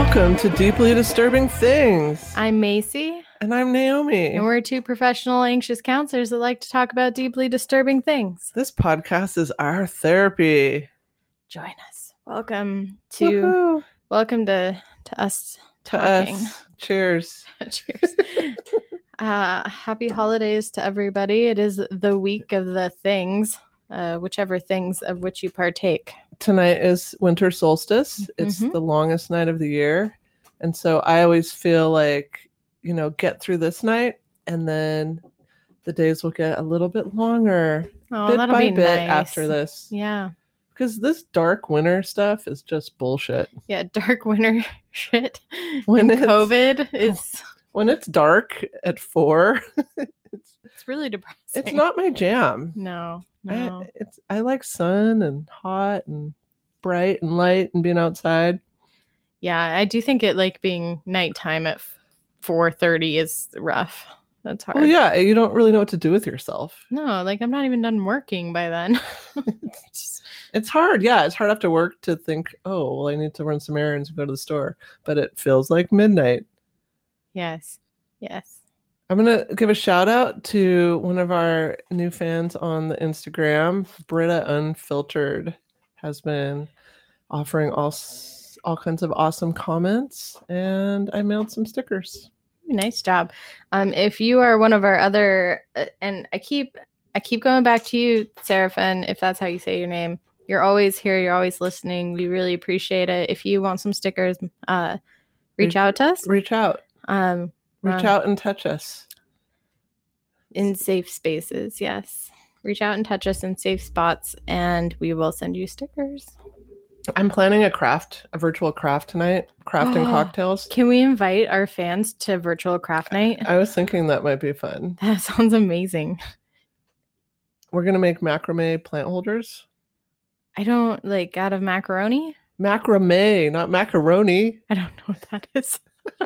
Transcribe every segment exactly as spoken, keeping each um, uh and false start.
Welcome to Deeply Disturbing Things. I'm Macy. And I'm Naomi. And we're two professional anxious counselors that like to talk about deeply disturbing things. This podcast is our therapy. Join us. Welcome to Woohoo. welcome to, to us To talking. us. Cheers. Cheers. uh, happy holidays to everybody. It is the week of the things, uh, whichever things of which you partake. Tonight is winter solstice. It's Mhm. the longest night of the year. And so I always feel like, you know, get through this night and then the days will get a little bit longer. Oh, bit that'll by be bit nice. after this. Yeah. Because this dark winter stuff is just bullshit. Yeah, dark winter shit. When And it's- COVID is When it's dark at four, it's it's really depressing. it's not my jam. No, no. I, it's I like sun and hot and bright and light and being outside. Yeah, I do think it like being nighttime at four thirty is rough. That's hard. Well, yeah, you don't really know what to do with yourself. No, like I'm not even done working by then. It's, it's hard. Yeah, it's hard after work to think, oh, well, I need to run some errands and go to the store. But it feels like midnight. Yes. Yes. I'm going to give a shout out to one of our new fans on the Instagram. Britta Unfiltered has been offering all, s- all kinds of awesome comments, and I mailed some stickers. Nice job. Um, if you are one of our other, uh, and I keep, I keep going back to you, Seraphin, if that's how you say your name. You're always here. You're always listening. We really appreciate it. If you want some stickers, uh, reach Reach- out to us. Reach out. Um, Reach uh, out and touch us. in safe spaces. Yes. Reach out and touch us in safe spots, and we will send you stickers. I'm planning a craft, a virtual craft tonight, crafting cocktails. Can we invite our fans to virtual craft night? I was thinking that might be fun. That sounds amazing. We're going to make macrame plant holders. I don't like out of macaroni. Macrame, not macaroni. I don't know what that is.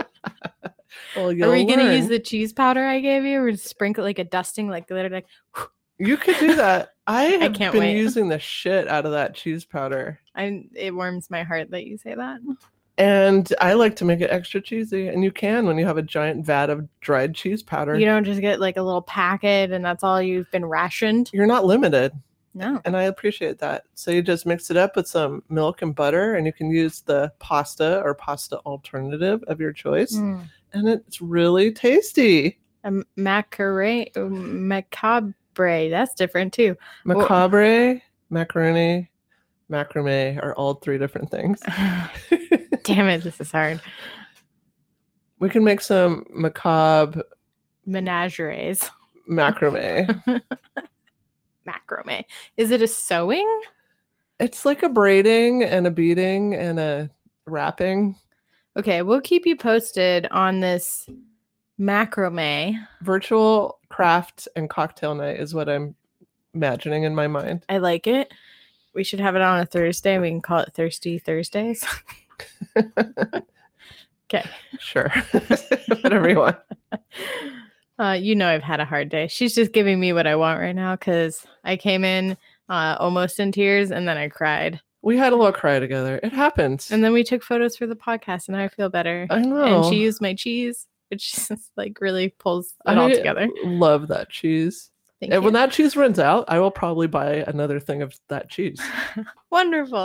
Well, Are you'll we gonna learn. use the cheese powder I gave you, or sprinkle like a dusting, like glitter, like? You could do that. I have can't been wait. using the shit out of that cheese powder. I it warms my heart that you say that. And I like to make it extra cheesy. And you can when you have a giant vat of dried cheese powder. You don't just get like a little packet, and that's all you've been rationed. You're not limited. No. And I appreciate that. So you just mix it up with some milk and butter, and you can use the pasta or pasta alternative of your choice. Mm. And it's really tasty. A macabre, macabre. That's different too. Macabre, macaroni, macrame are all three different things. Damn it, this is hard. We can make some macabre Menageries. macrame. Macrame. Is it a sewing? It's like a braiding and a beading and a wrapping. Okay, we'll keep you posted on this macrame. Virtual craft and cocktail night is what I'm imagining in my mind. I like it. We should have it on a Thursday. We can call it Thirsty Thursdays. Okay. Sure. Whatever you want. Uh, you know I've had a hard day. She's just giving me what I want right now because I came in uh, almost in tears and then I cried. We had a little cry together. It happens. And then we took photos for the podcast and now I feel better. I know. And she used my cheese, which just like really pulls it all I together. love that cheese. Thank And you. when that cheese runs out, I will probably buy another thing of that cheese. Wonderful.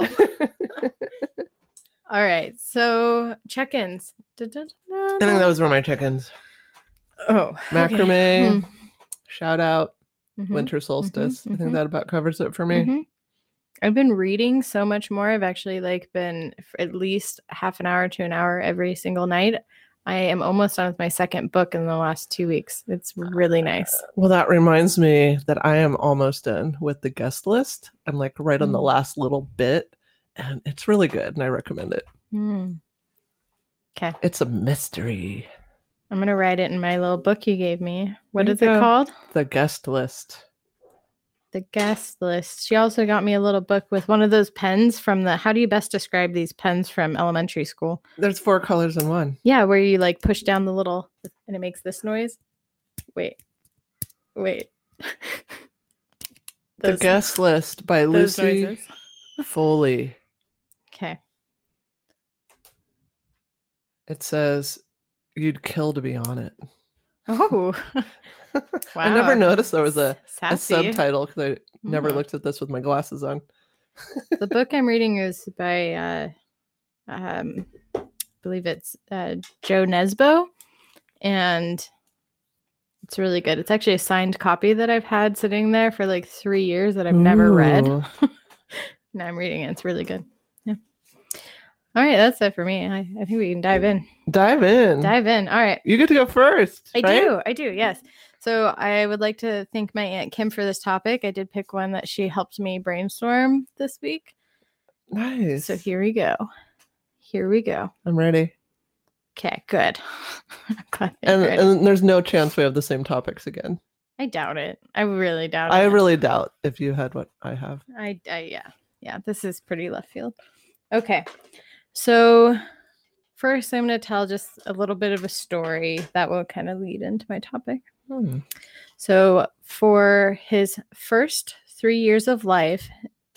All right. So check-ins. I think those were my chickens. Oh, Macrame, okay. shout out, Mhm. winter solstice. mhm, I think mhm. that about covers it for me. Mhm. I've been reading so much more. I've actually like been for at least half an hour to an hour every single night. I am almost done with my second book in the last two weeks. It's really nice. Well, that reminds me that I am almost done with the guest list. I'm like right on the Mm. last little bit, and it's really good, and I recommend it. Mm. Okay. It's a mystery. I'm going to write it in my little book you gave me. What There is you it go. called? The guest list. The guest list. She also got me a little book with one of those pens from the, how do you best describe these pens from elementary school? There's four colors in one. Yeah, where you like push down the little, and it makes this noise. Wait. Wait. The Those- guest list by those Lucy noises. Foley. Okay. It says you'd kill to be on it. Oh, wow. I never noticed there was a, a Sassy. subtitle because I never Mm. looked at this with my glasses on. The book I'm reading is by, uh, um, I believe it's uh, Joe Nesbo, and it's really good. It's actually a signed copy that I've had sitting there for like three years that I've never read. Ooh. Now I'm reading it. It's really good. Yeah. All right, that's it for me. I, I think we can dive in. Dive in. Dive in. All right. You get to go first. I right? do. I do. Yes. So I would like to thank my Aunt Kim for this topic. I did pick one that she helped me brainstorm this week. Nice. So here we go. Here we go. I'm ready. Okay, good. I'm glad you're And, ready. and there's no chance we have the same topics again. I doubt it. I really doubt I it. really doubt if you had what I have. I, I yeah. Yeah, this is pretty left field. Okay. So first I'm going to tell just a little bit of a story that will kind of lead into my topic. Hmm. So for his first three years of life,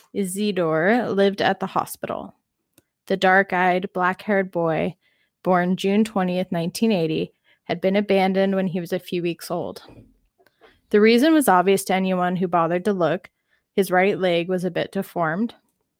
Isidore lived at the hospital. The dark-eyed, black-haired boy, born June twentieth, nineteen eighty, had been abandoned when he was a few weeks old. The reason was obvious to anyone who bothered to look. His right leg was a bit deformed.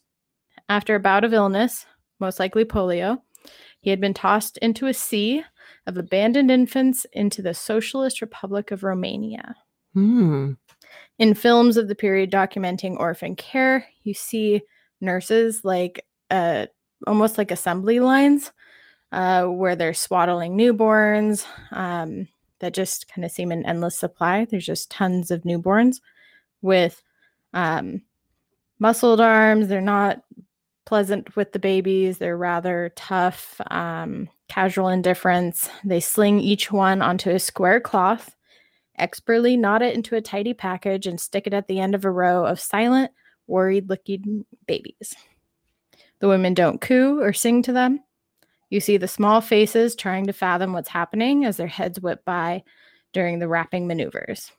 After a bout of illness, most likely polio, he had been tossed into a sea of abandoned infants into the Socialist Republic of Romania. Hmm. In films of the period documenting orphan care, you see nurses like uh, almost like assembly lines uh, where they're swaddling newborns um, that just kind of seem an endless supply. There's just tons of newborns with um, muscled arms. They're not pleasant with the babies. They're rather tough, um, casual indifference. They sling each one onto a square cloth, expertly knot it into a tidy package, and stick it at the end of a row of silent, worried-looking babies. The women don't coo or sing to them. You see the small faces trying to fathom what's happening as their heads whip by during the wrapping maneuvers.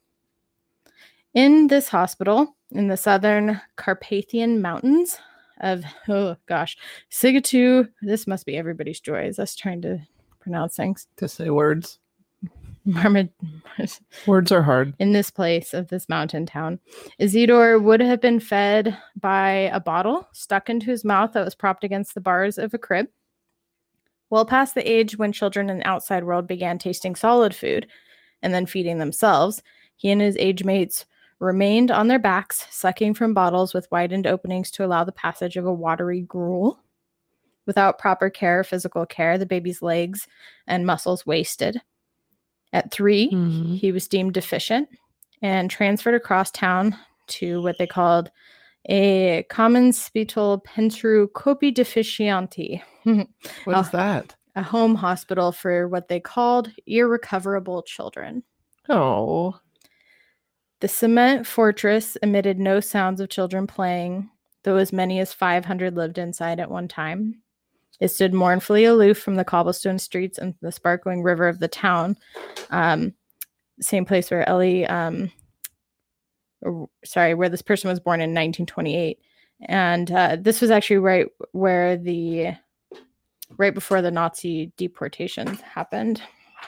In this hospital, in the southern Carpathian Mountains of, oh gosh, Sigatu, this must be everybody's joy, is us trying to pronounce things. To say words. Marmad- Words are hard. in this place of this mountain town, Isidore would have been fed by a bottle stuck into his mouth that was propped against the bars of a crib. Well past the age when children in the outside world began tasting solid food and then feeding themselves, he and his age mates remained on their backs, sucking from bottles with widened openings to allow the passage of a watery gruel. Without proper care, physical care, the baby's legs and muscles wasted. At three, Mhm. he was deemed deficient and transferred across town to what they called a common spital pentru copii deficienti, What is Oh. that? a home hospital for what they called irrecoverable children. Oh. The cement fortress emitted no sounds of children playing, though as many as five hundred lived inside at one time. It stood mournfully aloof from the cobblestone streets and the sparkling river of the town. Um, same place where Ellie, um, or, sorry, where this person was born in nineteen twenty-eight. And uh, this was actually right where the, right before the Nazi deportations happened.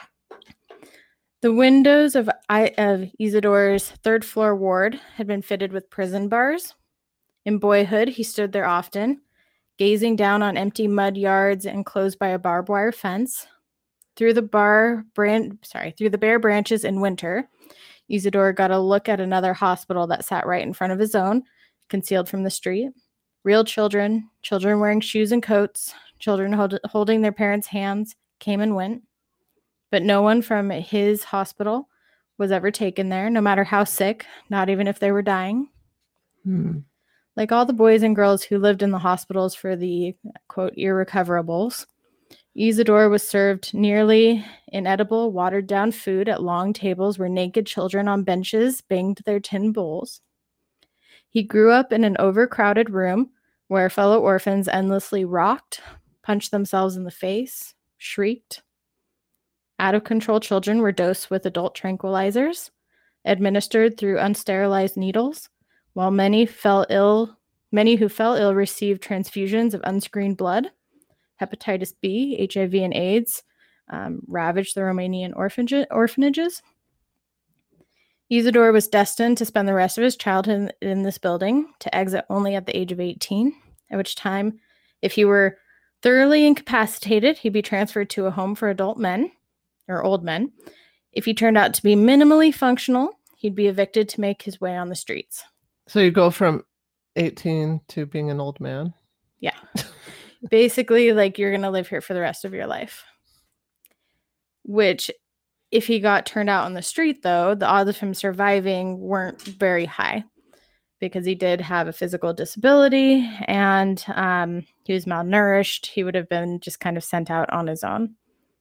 The windows of, I, of Isidore's third floor ward had been fitted with prison bars. In boyhood, he stood there often, gazing down on empty mud yards enclosed by a barbed wire fence. Through the bar bran- sorry, through the bare branches in winter, Isidore got a look at another hospital that sat right in front of his own, concealed from the street. Real children, children wearing shoes and coats, children hold- holding their parents' hands, came and went. But no one from his hospital was ever taken there, no matter how sick, not even if they were dying. Hmm. Like all the boys and girls who lived in the hospitals for the, quote, irrecoverables, Isidore was served nearly inedible, watered-down food at long tables where naked children on benches banged their tin bowls. He grew up in an overcrowded room where fellow orphans endlessly rocked, punched themselves in the face, shrieked. Out-of-control children were dosed with adult tranquilizers, administered through unsterilized needles, while many fell ill, many who fell ill received transfusions of unscreened blood, hepatitis B, H I V, and AIDS um, ravaged the Romanian orphanage- orphanages. Isidore was destined to spend the rest of his childhood in, in this building, to exit only at the age of eighteen, at which time, if he were thoroughly incapacitated, he'd be transferred to a home for adult men, or old men. If he turned out to be minimally functional, he'd be evicted to make his way on the streets. So you go from eighteen to being an old man? Yeah. Basically, like, you're going to live here for the rest of your life. Which, if he got turned out on the street, though, the odds of him surviving weren't very high, because he did have a physical disability and um, he was malnourished. He would have been just kind of sent out on his own.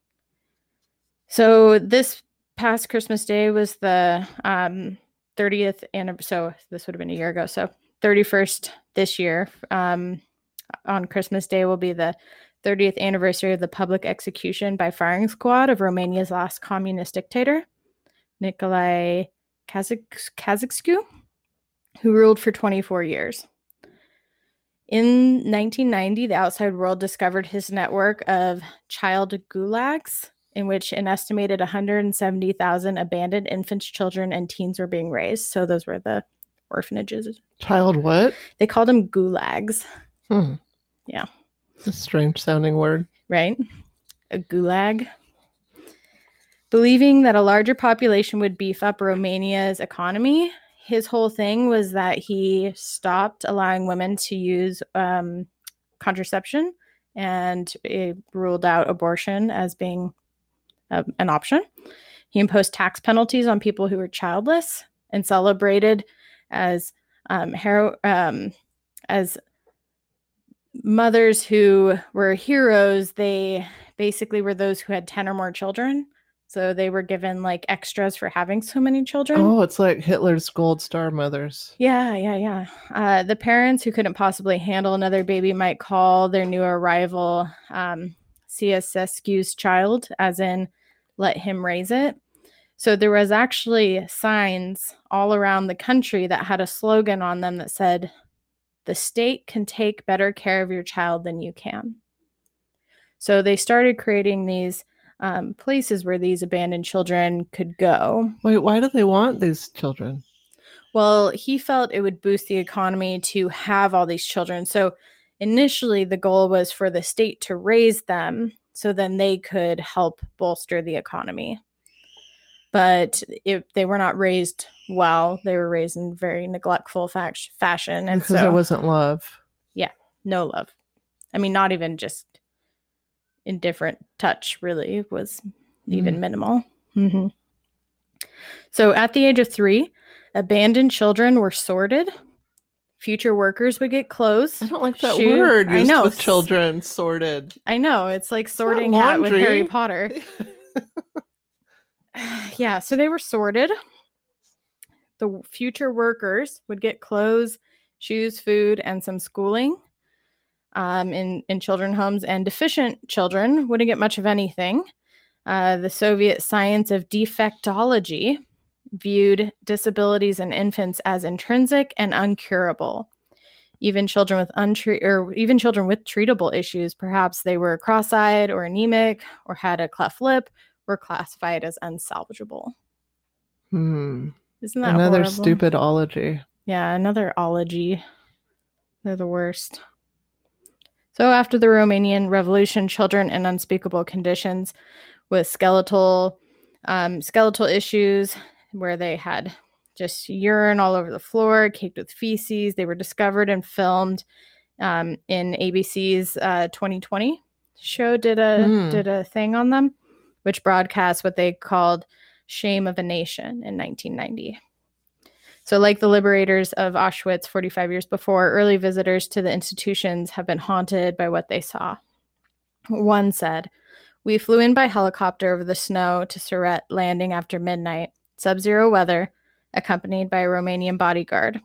So this past Christmas Day was the um, thirtieth anniversary. So this would have been a year ago. So thirty-first this year um, on Christmas Day will be the thirtieth anniversary of the public execution by firing squad of Romania's last communist dictator, Nicolae Ceausescu, who ruled for twenty-four years. In nineteen ninety, the outside world discovered his network of child gulags, in which an estimated one hundred seventy thousand abandoned infants, children, and teens were being raised. So those were the orphanages. Child what? They called them gulags. Hmm. Yeah. A strange sounding word. Right? A gulag. Believing that a larger population would beef up Romania's economy, his whole thing was that he stopped allowing women to use um, contraception, and it ruled out abortion as being uh, an option. He imposed tax penalties on people who were childless, and celebrated as um, hero- um, as mothers who were heroes. They basically were those who had ten or more children. So they were given like extras for having so many children. Oh, it's like Hitler's gold star mothers. Yeah, yeah, yeah. Uh, the parents who couldn't possibly handle another baby might call their new arrival um, Ceausescu's child, as in let him raise it. So there was actually signs all around the country that had a slogan on them that said, "The state can take better care of your child than you can." So they started creating these um, places where these abandoned children could go. Wait, why do they want these children? Well, he felt it would boost the economy to have all these children. So initially the goal was for the state to raise them so then they could help bolster the economy. But if they were not raised well, they were raised in very neglectful fa- fashion. And Because so there wasn't love. Yeah, no love. I mean, not even just indifferent touch, really, was even mm. minimal. Mm-hmm. So at the age of three, abandoned children were sorted. Future workers would get clothes. I don't like that shoes. word used I know. with children, sorted. I know. It's like sorting hat with Harry Potter. Yeah, so they were sorted. The future workers would get clothes, shoes, food, and some schooling um, in, in children's homes, and deficient children wouldn't get much of anything. Uh, the Soviet science of defectology viewed disabilities in infants as intrinsic and uncurable. Even children with untre- or even children with treatable issues, perhaps they were cross-eyed or anemic or had a cleft lip, were classified as unsalvageable. Hmm. Isn't that another horrible? Stupid ology? Yeah, another ology. They're the worst. So after the Romanian Revolution, children in unspeakable conditions with skeletal um, skeletal issues, where they had just urine all over the floor, caked with feces, they were discovered and filmed um, in A B C's uh, twenty twenty show. Did a mm. did a thing on them, which broadcast what they called Shame of a Nation in nineteen ninety. So like the liberators of Auschwitz forty-five years before, early visitors to the institutions have been haunted by what they saw. One said, "We flew in by helicopter over the snow to Siret, landing after midnight, sub-zero weather, accompanied by a Romanian bodyguard.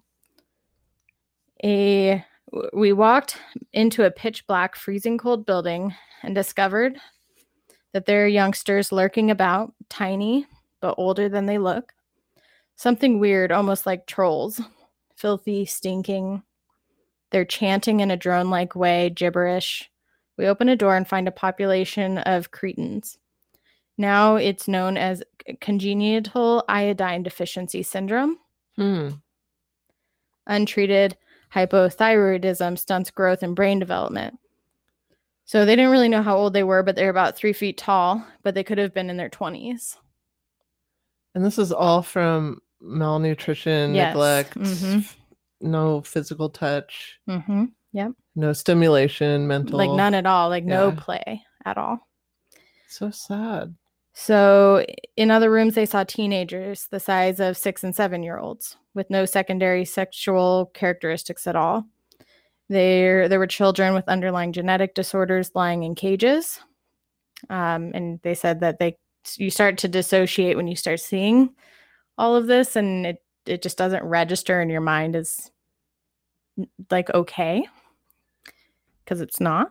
A, we walked into a pitch black, freezing cold building and discovered that there are youngsters lurking about, tiny, but older than they look. Something weird, almost like trolls, filthy, stinking. They're chanting in a drone-like way, gibberish. We open a door and find a population of cretins. Now it's known as congenital iodine deficiency syndrome. Hmm. Untreated hypothyroidism stunts growth and brain development. So they didn't really know how old they were, but they're about three feet tall, but they could have been in their twenties. And this is all from malnutrition, Yes. neglect, Mhm. f- no physical touch, Mm-hmm. Yep. no stimulation, mental. Like none at all, like no Yeah. play at all. So sad. So in other rooms, they saw teenagers the size of six and seven year olds with no secondary sexual characteristics at all. There, there were children with underlying genetic disorders lying in cages. Um, and they said that they you start to dissociate when you start seeing all of this, and it, it just doesn't register in your mind as like okay, because it's not.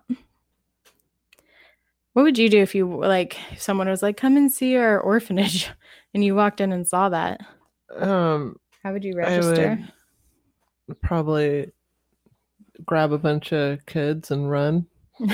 What would you do if you like if someone was like, come and see our orphanage, and you walked in and saw that? Um, How would you I register? would probably grab a bunch of kids and run.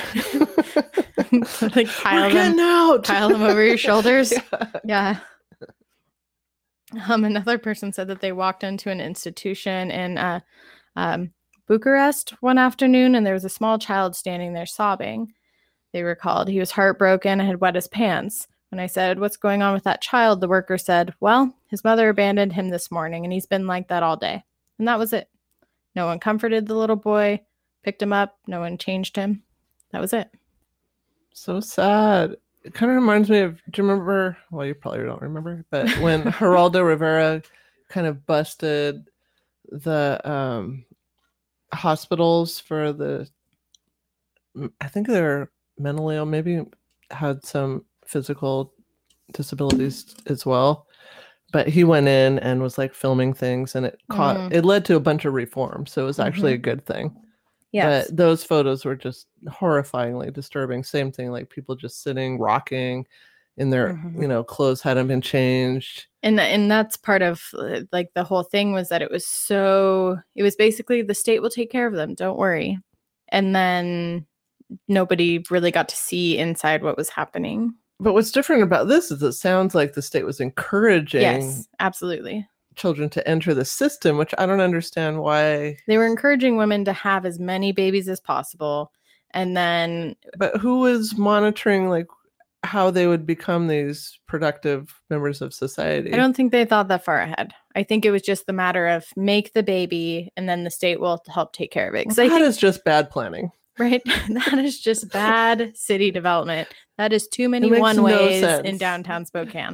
Like pile We're them, getting out. pile them over your shoulders. Yeah. Yeah. Um, another person said that they walked into an institution in uh, um, Bucharest one afternoon, and there was a small child standing there sobbing. They recalled he was heartbroken and had wet his pants. When I said, "What's going on with that child?" the worker said, "Well, his mother abandoned him this morning, and he's been like that all day." And that was it. No one comforted the little boy, picked him up. No one changed him. That was it. So sad. It kind of reminds me of, do you remember, well, you probably don't remember, but when Geraldo Rivera kind of busted the um, hospitals for the, I think they're mentally ill, maybe had some physical disabilities as well. But he went in and was like filming things, and it caught, Mm. it led to a bunch of reform. So it was actually Mhm. a good thing. Yes. But those photos were just horrifyingly disturbing. Same thing, like people just sitting, rocking in their, Mhm. you know, clothes hadn't been changed. And and that's part of uh, like the whole thing was that it was so it was basically the state will take care of them, don't worry. And then nobody really got to see inside what was happening. But what's different about this is it sounds like the state was encouraging Yes, absolutely. children to enter the system, which I don't understand why. They were encouraging women to have as many babies as possible. And then But who was monitoring like how they would become these productive members of society? I don't think they thought that far ahead. I think it was just the matter of make the baby and then the state will help take care of it. 'Cause Well, I that think, is just bad planning. right? That is just bad city development. That is too many It makes no one-ways sense. in downtown Spokane.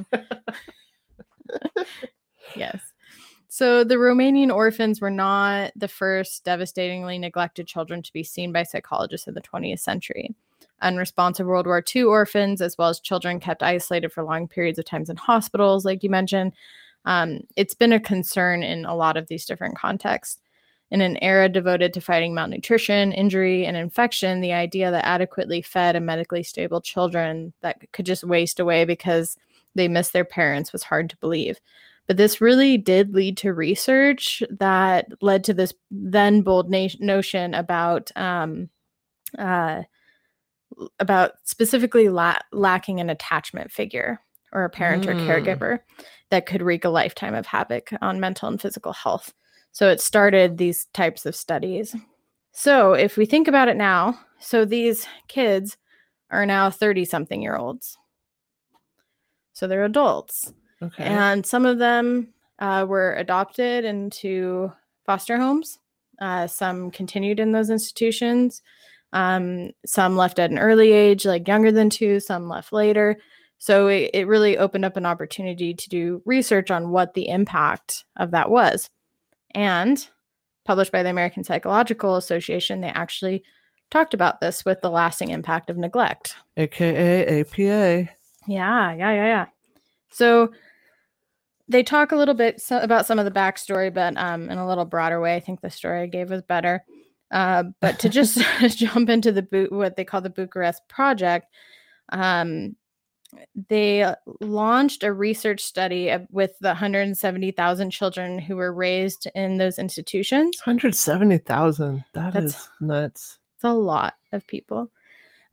Yes. So the Romanian orphans were not the first devastatingly neglected children to be seen by psychologists in the twentieth century. Unresponsive World War Two orphans, as well as children kept isolated for long periods of times in hospitals, like you mentioned. Um, it's been a concern in a lot of these different contexts. In an era devoted to fighting malnutrition, injury, and infection, the idea that adequately fed and medically stable children that could just waste away because they missed their parents was hard to believe. But this really did lead to research that led to this then bold na- notion about um, uh, about specifically la- lacking an attachment figure or a parent Mm. or caregiver that could wreak a lifetime of havoc on mental and physical health. So it started these types of studies. So if we think about it now, so these kids are now thirty-something year olds. So they're adults. Okay. And some of them uh, were adopted into foster homes. Uh, some continued in those institutions. Um, some left at an early age, like younger than two. Some left later. So it, it really opened up an opportunity to do research on what the impact of that was. And published by the American Psychological Association, they actually talked about this with the lasting impact of neglect. A K A A P A. Yeah, yeah, yeah, yeah. So they talk a little bit so, about some of the backstory, but um, in a little broader way. I think the story I gave was better. Uh, but to just jump into the Bu- what they call the Bucharest Project, um, they launched a research study of, with the one hundred seventy thousand children who were raised in those institutions. one hundred seventy thousand. That That's- is nuts. It's a lot of people.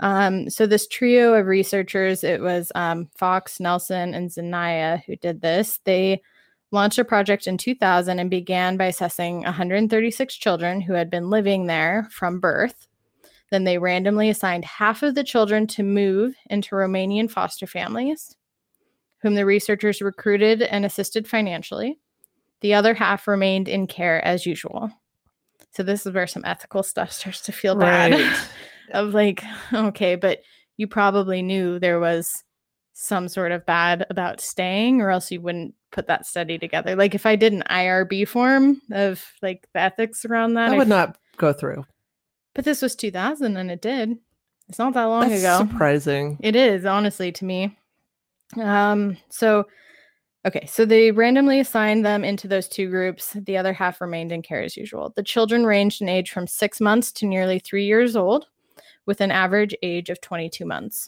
Um, so this trio of researchers, it was um, Fox, Nelson, and Zanaya who did this. They launched a project in two thousand and began by assessing one hundred thirty-six children who had been living there from birth. Then they randomly assigned half of the children to move into Romanian foster families, whom the researchers recruited and assisted financially. The other half remained in care as usual. So this is where some ethical stuff starts to feel bad. Right. Of like, okay, but you probably knew there was some sort of bad about staying, or else you wouldn't put that study together. Like if I did an I R B form of like the ethics around that, That I would f- not go through. But this was two thousand and it did. It's not that long That's ago. surprising. It is, honestly, to me. Um, so, okay, so they randomly assigned them into those two groups. The other half remained in care as usual. The children ranged in age from six months to nearly three years old, with an average age of twenty-two months.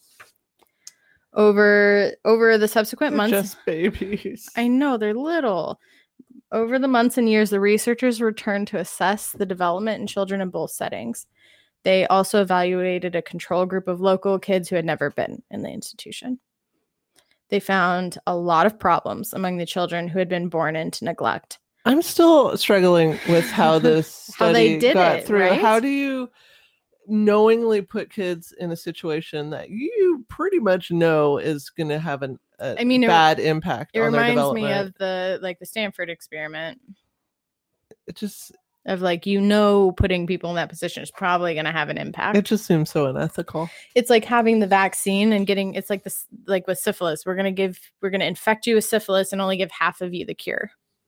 Over, over the subsequent They're months... just babies. I know, they're little. Over the months and years, the researchers returned to assess the development in children in both settings. They also evaluated a control group of local kids who had never been in the institution. They found a lot of problems among the children who had been born into neglect. I'm still struggling with how this How study they did got it, through. right? How do you knowingly put kids in a situation that you pretty much know is going to have an, a I mean, it- bad impact It on their reminds development? me of the like the Stanford experiment It just of like, you know, putting people in that position is probably going to have an impact. it just seems so unethical. It's like having the vaccine and getting, it's like this, like with syphilis, we're going to give, we're going to infect you with syphilis and only give half of you the cure.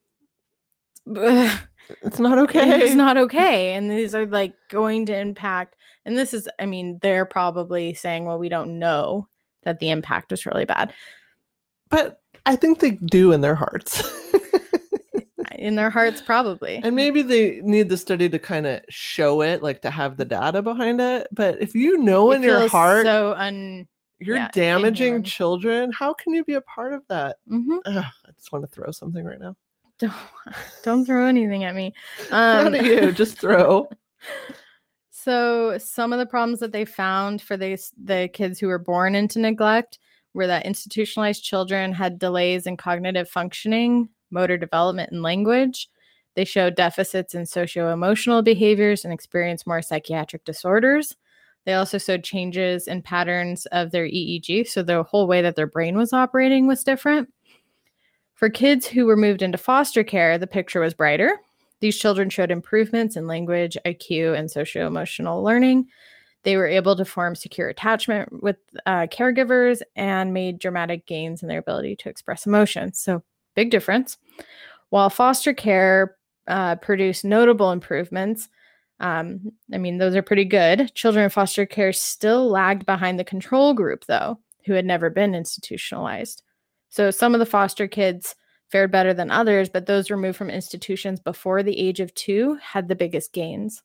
It's not okay. It's not okay. And these are like going to impact. And this is, I mean, they're probably saying, well, we don't know that the impact was really bad. But I think they do in their hearts. In their hearts, probably. And maybe they need the study to kind of show it, like to have the data behind it. But if you know It in your feels heart so un. you're yeah, damaging inhuman. children, how can you be a part of that? Mhm. Ugh, I just want to throw something right now. Don't, don't throw anything at me. Um, Not at you, just throw. So some of the problems that they found for the, the kids who were born into neglect were that institutionalized children had delays in cognitive functioning, motor development, and language. They showed deficits in socio-emotional behaviors and experienced more psychiatric disorders. They also showed changes in patterns of their E E G, so the whole way that their brain was operating was different. For kids who were moved into foster care, the picture was brighter. These children showed improvements in language, I Q, and socio-emotional learning. They were able to form secure attachment with uh, caregivers and made dramatic gains in their ability to express emotions. So big difference. While foster care uh, produced notable improvements, um, I mean, those are pretty good. Children in foster care still lagged behind the control group, though, who had never been institutionalized. So some of the foster kids fared better than others, but those removed from institutions before the age of two had the biggest gains.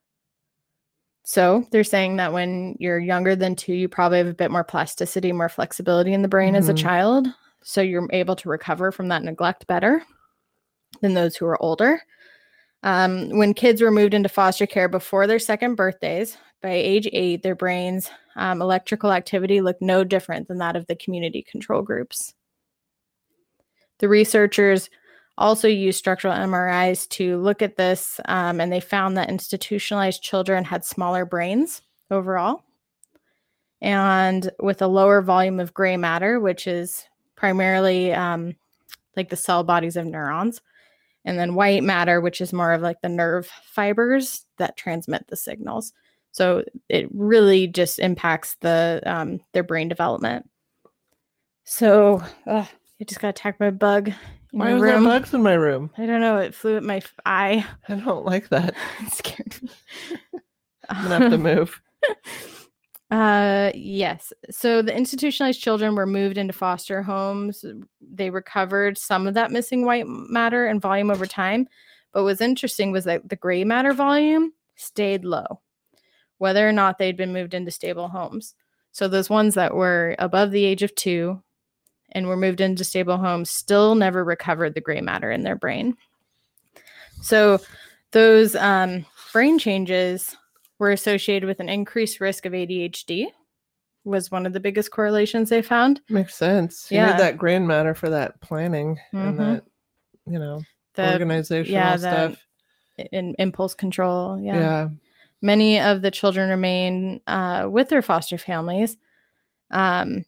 So they're saying that when you're younger than two, you probably have a bit more plasticity, more flexibility in the brain mm-hmm. as a child. So you're able to recover from that neglect better than those who are older. Um, when kids were moved into foster care before their second birthdays, by age eight, their brains' um, electrical activity looked no different than that of the community control groups. The researchers also used structural M R Is to look at this, um, and they found that institutionalized children had smaller brains overall, and with a lower volume of gray matter, which is primarily um, like the cell bodies of neurons, and then white matter, which is more of like the nerve fibers that transmit the signals. So it really just impacts the um, their brain development. So uh, I just got attacked by a bug. Why was there bugs in my room? I don't know. It flew at my f- eye. I don't like that. It scared me. I'm gonna have to move. Uh, yes. So the institutionalized children were moved into foster homes. They recovered some of that missing white matter and volume over time. But what's interesting was that the gray matter volume stayed low, whether or not they'd been moved into stable homes. So those ones that were above the age of two and were moved into stable homes still never recovered the gray matter in their brain. So those um, brain changes were associated with an increased risk of A D H D. Was one of the biggest correlations they found. Makes sense. You Yeah. need that brain matter for that planning Mhm. and that, you know, The organizational yeah, the stuff. in, impulse control. Yeah. Yeah. Many of the children remain uh, with their foster families. Um,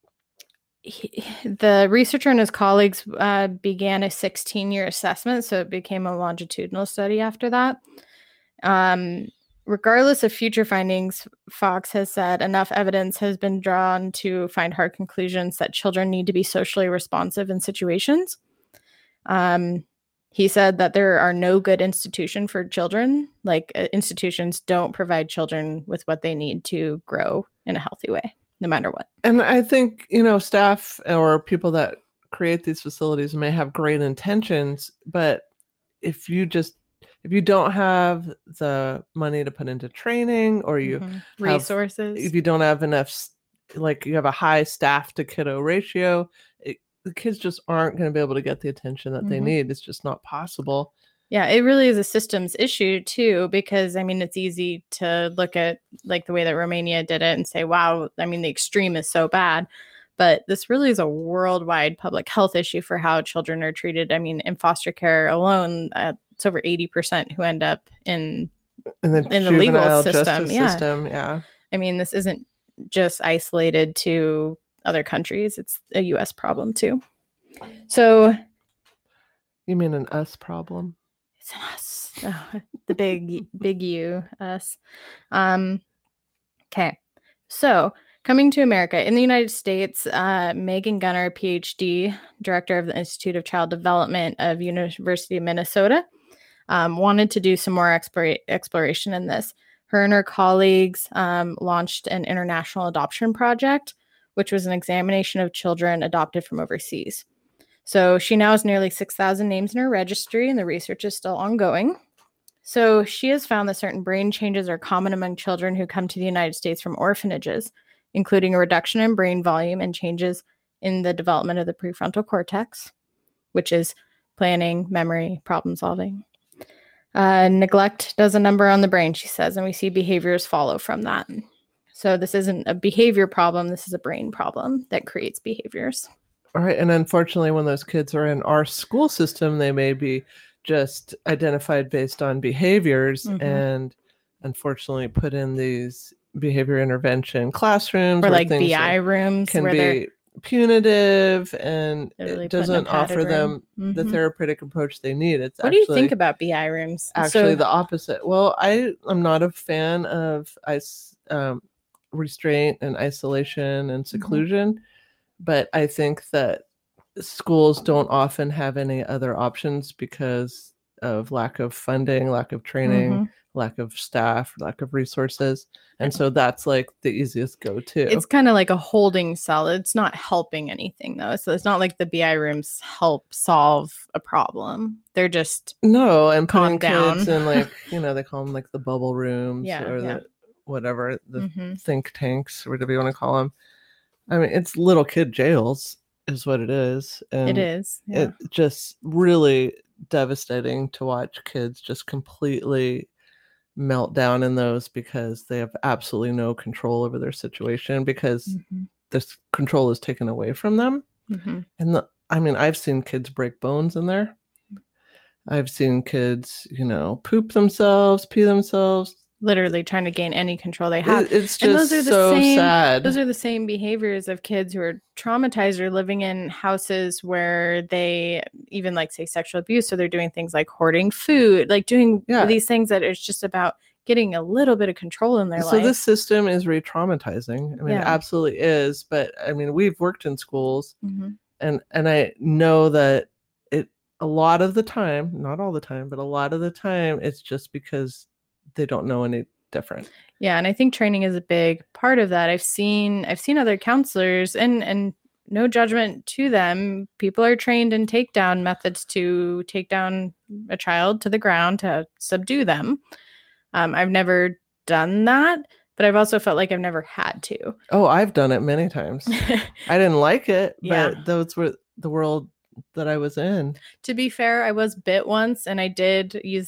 he, the researcher and his colleagues uh, began a sixteen-year assessment, so it became a longitudinal study after that. Um, regardless of future findings, Fox has said enough evidence has been drawn to find hard conclusions that children need to be socially responsive in situations. Um, he said that there are no good institutions for children. Like uh, institutions don't provide children with what they need to grow in a healthy way, no matter what. And I think, you know, staff or people that create these facilities may have great intentions, but if you just if you don't have the money to put into training, or you Mhm. have- Resources. if you don't have enough, s- like you have a high staff to kiddo ratio, it, the kids just aren't going to be able to get the attention that they Mhm. need. It's just not possible. Yeah, it really is a systems issue too, because I mean, it's easy to look at like the way that Romania did it and say, wow, I mean, the extreme is so bad. But this really is a worldwide public health issue for how children are treated. I mean, in foster care alone, uh, it's over eighty percent who end up in In the, in the legal juvenile system. justice Yeah. system, yeah. I mean, this isn't just isolated to other countries. It's a U S problem too. So You mean an us problem? it's an us. Oh, the big, big U, us. Um, okay. So coming to America, in the United States, uh, Megan Gunner, PhD, director of the Institute of Child Development of University of Minnesota, um, wanted to do some more explore- exploration in this. Her and her colleagues um, launched an international adoption project, which was an examination of children adopted from overseas. So she now has nearly six thousand names in her registry, and the research is still ongoing. So she has found that certain brain changes are common among children who come to the United States from orphanages, including a reduction in brain volume and changes in the development of the prefrontal cortex, which is planning, memory, problem solving. Uh, neglect does a number on the brain, she says, and we see behaviors follow from that. So this isn't a behavior problem. This is a brain problem that creates behaviors. All right. And unfortunately, when those kids are in our school system, they may be just identified based on behaviors Mhm. and unfortunately put in these behavior intervention classrooms Or where like things B I are- rooms can where they're be punitive, and literally it put in a doesn't padded offer room. them the Mhm. therapeutic approach they need. It's What do actually you think about B I rooms? actually So- the opposite. Well, I am not a fan of ice, um, restraint and isolation and seclusion, but I think that schools don't often have any other options because of lack of funding, lack of training, Mhm. lack of staff, lack of resources. And so that's like the easiest go-to. It's kind of like a holding cell. It's not helping anything though. So it's not like the B I rooms help solve a problem. They're just No, and calm putting kids down. in like, you know, they call them like the bubble rooms Yeah, or yeah. the whatever, the Mhm. think tanks or whatever you want to call them. I mean, it's little kid jails is what it is. And It is. Yeah. it just really devastating to watch kids just completely melt down in those because they have absolutely no control over their situation because Mhm. this control is taken away from them. Mhm. And the, I mean, I've seen kids break bones in there. I've seen kids, you know, poop themselves, pee themselves. Literally trying to gain any control they have. It, it's And just those are the so same- sad. Those are the same behaviors of kids who are traumatized or living in houses where they even like say sexual abuse. So they're doing things like hoarding food, like doing Yeah. these things that it's just about getting a little bit of control in their So life. this system is re-traumatizing. I mean, it Yeah. absolutely is. But I mean, we've worked in schools, Mhm. and and I know that it a lot of the time, not all the time, but a lot of the time, it's just because they don't know any different. Yeah, and I think training is a big part of that. I've seen I've seen other counselors, and and no judgment to them. People are trained in takedown methods to take down a child to the ground to subdue them. Um, I've never done that, but I've also felt like I've never had to. Oh, I've done it many times. I didn't like it, but Yeah. those were the world that I was in. To be fair, I was bit once, and I did use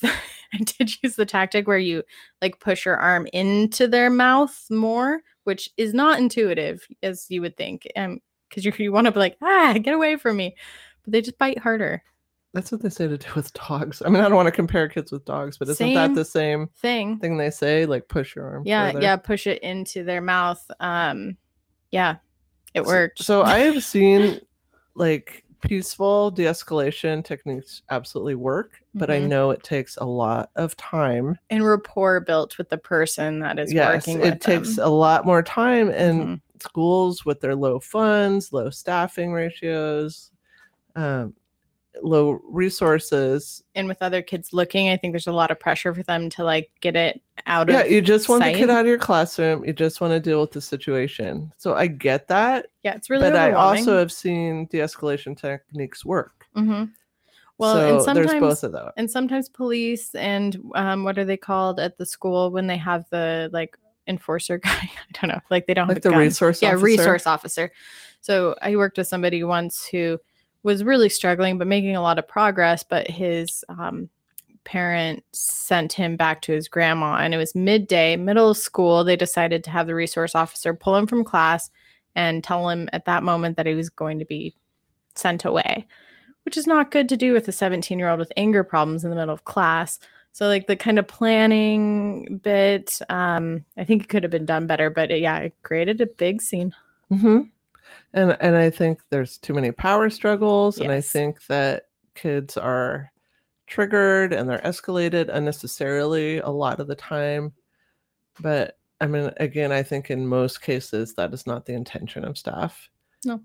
I did use the tactic where you like push your arm into their mouth more, which is not intuitive as you would think. Um, because you, you want to be like, ah, get away from me. But they just bite harder. That's what they say to do with dogs. I mean, I don't want to compare kids with dogs, but isn't Same that the same thing thing they say? Like push your arm. Yeah, further? yeah, push it into their mouth. Um, yeah, it worked. So, so I have seen like peaceful de-escalation techniques absolutely work, but Mhm. I know it takes a lot of time. And rapport built with the person that is Yes, working it with takes them. a lot more time, and Mhm. schools with their low funds, low staffing ratios, um, low resources. And with other kids looking, I think there's a lot of pressure for them to like get it out Yeah, of you just want sight. the kid out of your classroom. You just want to deal with the situation. So I get that. Yeah, it's really But I overwhelming. also have seen de-escalation techniques work. Mm-hmm. Well, so and sometimes there's both of those. And sometimes police and um, what are they called at the school when they have the like enforcer guy? I don't know. Like they don't Like have the a gun. resource yeah, officer. resource officer. So I worked with somebody once who was really struggling but making a lot of progress, but his um, parent sent him back to his grandma, and it was midday, middle of school. They decided to have the resource officer pull him from class and tell him at that moment that he was going to be sent away, which is not good to do with a seventeen year old with anger problems in the middle of class. So like the kind of planning bit, um, I think it could have been done better, but it, yeah, it created a big scene. Mm-hmm. And and I think there's too many power struggles, yes. And I think that kids are triggered and they're escalated unnecessarily a lot of the time. But I mean, again, I think in most cases that is not the intention of staff. No.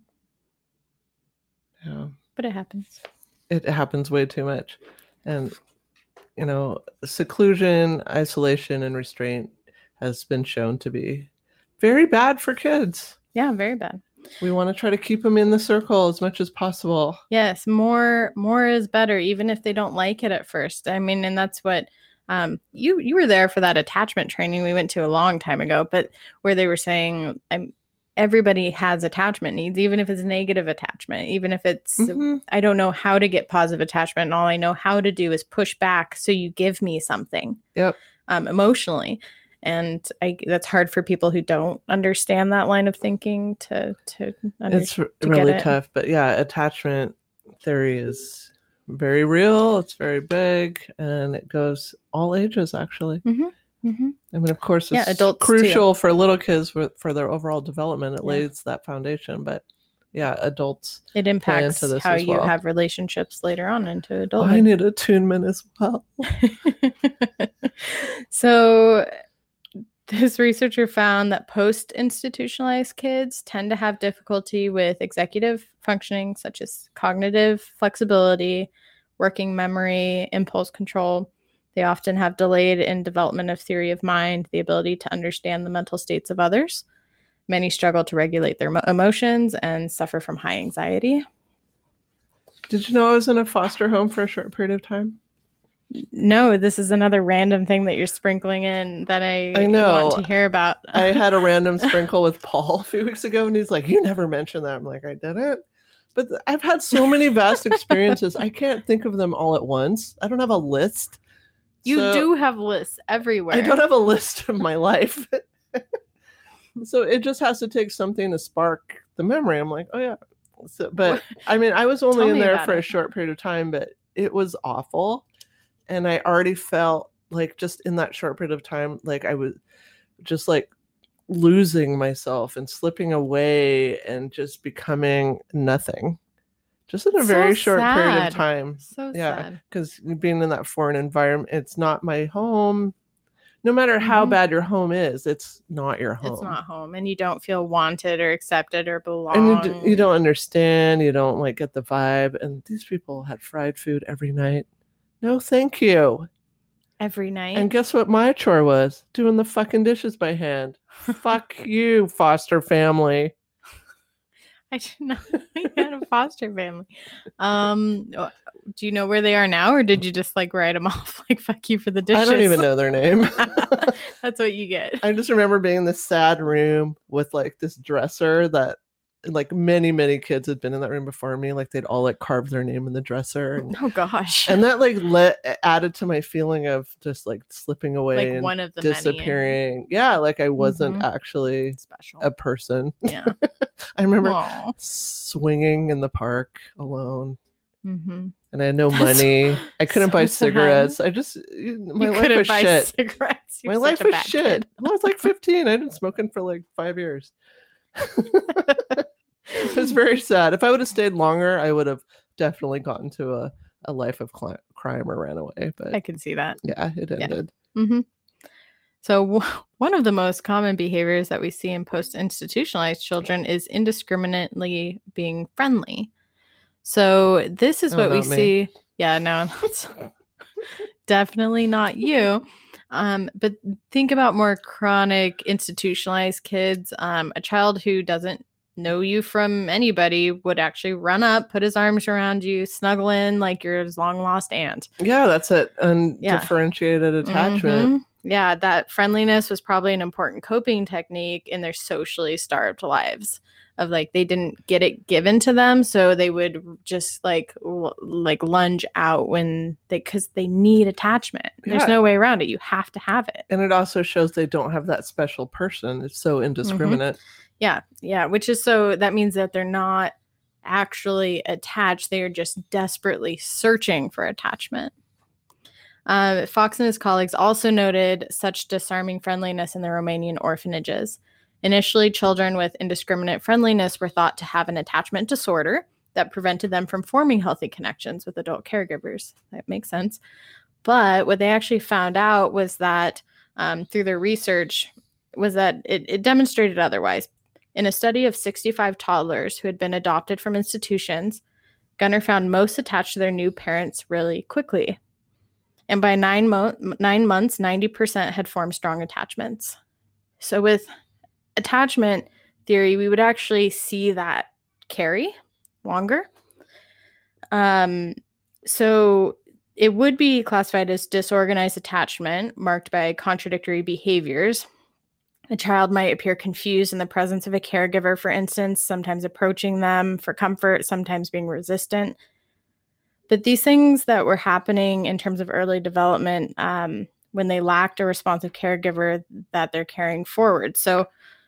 Yeah. But it happens. It happens way too much. And, you know, seclusion, isolation, and restraint has been shown to be very bad for kids. Yeah, very bad. We want to try to keep them in the circle as much as possible. Yes, more more is better, even if they don't like it at first. I mean, and that's what um, you you were there for that attachment training we went to a long time ago, but where they were saying I'm, everybody has attachment needs, even if it's negative attachment, even if it's, mm-hmm. I don't know how to get positive attachment, and all I know how to do is push back so you give me something. Yep. Um, emotionally. And I, that's hard for people who don't understand that line of thinking to to understand. It's really tough, but yeah, attachment theory is very real. It's very big, and it goes all ages, actually. Mm-hmm. Mm-hmm. I mean, of course, it's yeah, adults crucial too. for little kids for, for their overall development. It yeah. lays that foundation, but yeah, adults. It impacts into this how as well. you have relationships later on into adulthood. I need attunement as well. So. This researcher found that post-institutionalized kids tend to have difficulty with executive functioning, such as cognitive flexibility, working memory, impulse control. They often have delayed in development of theory of mind, the ability to understand the mental states of others. Many struggle to regulate their mo- emotions and suffer from high anxiety. Did you know I was in a foster home for a short period of time? No, this is another random thing that you're sprinkling in that I, I know. want to hear about. I had a random sprinkle with Paul a few weeks ago, and he's like, you never mentioned that. I'm like, I didn't. But I've had so many vast experiences. I can't think of them all at once. I don't have a list. You so do have lists everywhere. I don't have a list of my life. So it just has to take something to spark the memory. I'm like, oh, yeah. So, but I mean, I was only in there for it. a short period of time, but it was awful. And I already felt like just in that short period of time, like I was just like losing myself and slipping away and just becoming nothing. Just in a so very short sad. period of time. So yeah, sad. Because being in that foreign environment, it's not my home. No matter how mm-hmm. bad your home is, it's not your home. It's not home. And you don't feel wanted or accepted or belong. And you, d- you don't understand. You don't like get the vibe. And these people had fried food every night. No, thank you. Every night. And guess what my chore was? Doing the fucking dishes by hand. Fuck you, foster family. I didn't know you had a foster family. Um, do you know where they are now, or did you just like write them off? Like, fuck you for the dishes. I don't even know their name. That's what you get. I just remember being in this sad room with like this dresser that like many, many kids had been in that room before me. Like they'd all like carved their name in the dresser. And, oh gosh. and that like let added to my feeling of just like slipping away Like and one of the disappearing. Many. Yeah, like I wasn't mm-hmm. actually special a person. Yeah. I remember Aww. swinging in the park alone. Mm-hmm. And I had no That's money. I couldn't so buy sad. cigarettes. I just my you life was buy shit. Cigarettes. My life was shit. Kid. Well, I was like fifteen. I'd been smoking for like five years. It was very sad. If I would have stayed longer, I would have definitely gotten to a, a life of cl- crime or ran away. But I can see that. Yeah, it ended. Yeah. Mm-hmm. So w- one of the most common behaviors that we see in post-institutionalized children is indiscriminately being friendly. So this is Oh, what we not me. see. Yeah, no, that's definitely not you. Um, but think about more chronic institutionalized kids. Um, a child who doesn't know you from anybody would actually run up, put his arms around you, snuggle in like you're his long lost aunt. Yeah, that's it. Undifferentiated yeah. attachment. Mm-hmm. Yeah, that friendliness was probably an important coping technique in their socially starved lives. Of like they didn't get it given to them, so they would just like l- like lunge out when they because they need attachment. There's yeah. no way around it. You have to have it. And it also shows they don't have that special person. It's so indiscriminate. Mm-hmm. Yeah, yeah, which is so that means that they're not actually attached. They are just desperately searching for attachment. Uh, Fox and his colleagues also noted such disarming friendliness in the Romanian orphanages. Initially, children with indiscriminate friendliness were thought to have an attachment disorder that prevented them from forming healthy connections with adult caregivers. That makes sense. But what they actually found out was that um, through their research was that it, it demonstrated otherwise. In a study of sixty-five toddlers who had been adopted from institutions, Gunnar found most attached to their new parents really quickly. And by nine, mo- nine months, ninety percent had formed strong attachments. So with attachment theory, we would actually see that carry longer. Um, so it would be classified as disorganized attachment marked by contradictory behaviors. A child might appear confused in the presence of a caregiver, for instance, sometimes approaching them for comfort, sometimes being resistant. But these things that were happening in terms of early development um, when they lacked a responsive caregiver that they're carrying forward. So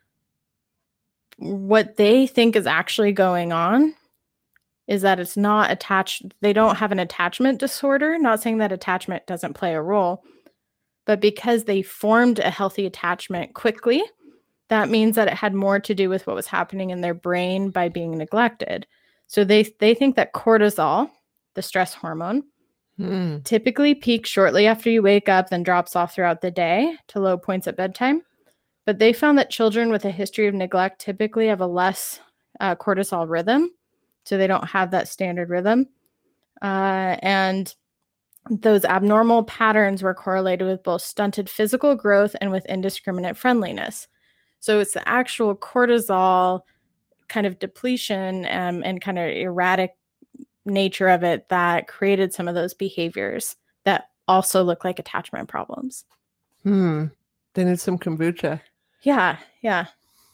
what they think is actually going on is that it's not attached. They don't have an attachment disorder. Not saying that attachment doesn't play a role, but because they formed a healthy attachment quickly, that means that it had more to do with what was happening in their brain by being neglected. So they, they think that cortisol, the stress hormone, mm. typically peaks shortly after you wake up, then drops off throughout the day to low points at bedtime. But they found that children with a history of neglect typically have a less uh, cortisol rhythm. So they don't have that standard rhythm. Uh, and those abnormal patterns were correlated with both stunted physical growth and with indiscriminate friendliness. So it's the actual cortisol kind of depletion um, and kind of erratic nature of it that created some of those behaviors that also look like attachment problems. Hmm. They need some kombucha. Yeah, yeah.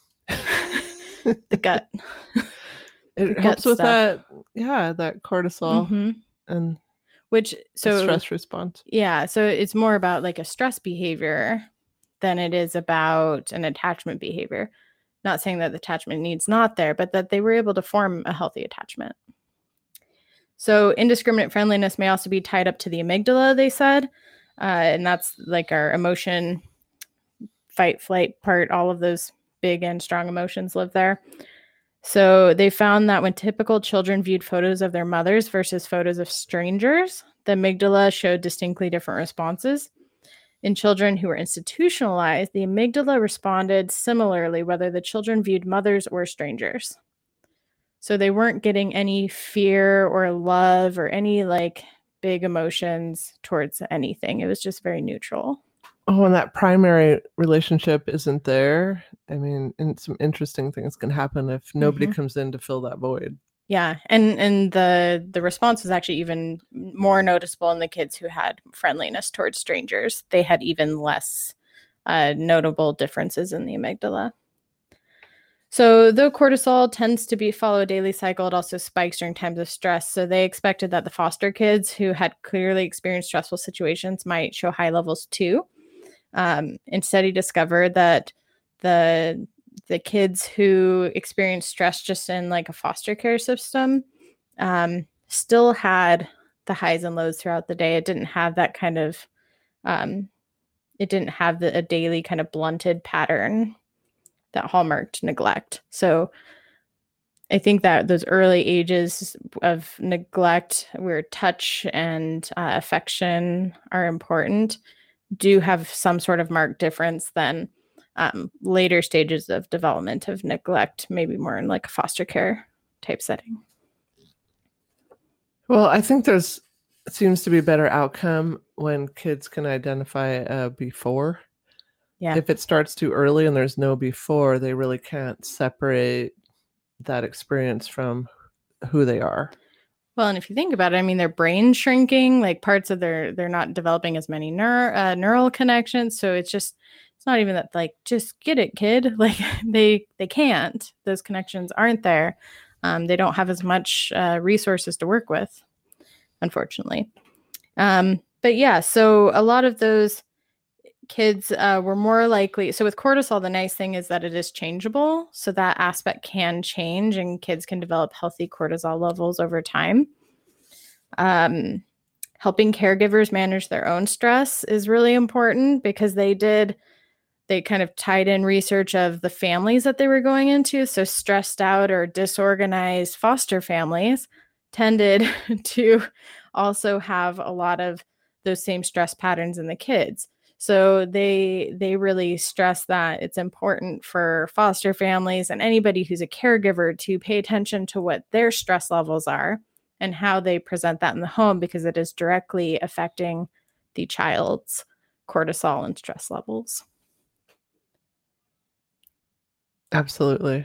The gut. It the helps gut with stuff. that, yeah, that cortisol mm-hmm. and which so stress response. Yeah, so it's more about like a stress behavior than it is about an attachment behavior. Not saying that the attachment need's not there, but that they were able to form a healthy attachment. So indiscriminate friendliness may also be tied up to the amygdala, they said. Uh, and that's like our emotion, fight, flight part. All of those big and strong emotions live there. So they found that when typical children viewed photos of their mothers versus photos of strangers, the amygdala showed distinctly different responses. In children who were institutionalized, the amygdala responded similarly whether the children viewed mothers or strangers. So they weren't getting any fear or love or any like big emotions towards anything. It was just very neutral. Oh, and that primary relationship isn't there. I mean, and some interesting things can happen if nobody mm-hmm. comes in to fill that void. Yeah, and and the the response was actually even more noticeable in the kids who had friendliness towards strangers. They had even less uh, notable differences in the amygdala. So though cortisol tends to be follow a daily cycle, it also spikes during times of stress. So they expected that the foster kids who had clearly experienced stressful situations might show high levels too. Um, instead, he discovered that the the kids who experienced stress just in like a foster care system um, still had the highs and lows throughout the day. It didn't have that kind of um, it didn't have the, a daily kind of blunted pattern that hallmarked neglect. So I think that those early ages of neglect where touch and uh, affection are important do have some sort of marked difference than um, later stages of development of neglect, maybe more in like a foster care type setting. Well, I think there's seems to be better outcome when kids can identify a before. Yeah. If it starts too early and there's no before, they really can't separate that experience from who they are. Well, and if you think about it, I mean, their brain's shrinking, like parts of their, they're not developing as many neur- uh, neural connections. So it's just, it's not even that like, just get it, kid. Like they, they can't, those connections aren't there. Um, they don't have as much uh, resources to work with, unfortunately. Um, but yeah, so a lot of those kids uh, were more likely. So with cortisol, the nice thing is that it is changeable. So that aspect can change and kids can develop healthy cortisol levels over time. Um, helping caregivers manage their own stress is really important because they did, they kind of tied in research of the families that they were going into. So stressed out or disorganized foster families tended to also have a lot of those same stress patterns in the kids. So they they really stress that it's important for foster families and anybody who's a caregiver to pay attention to what their stress levels are and how they present that in the home, because it is directly affecting the child's cortisol and stress levels. Absolutely.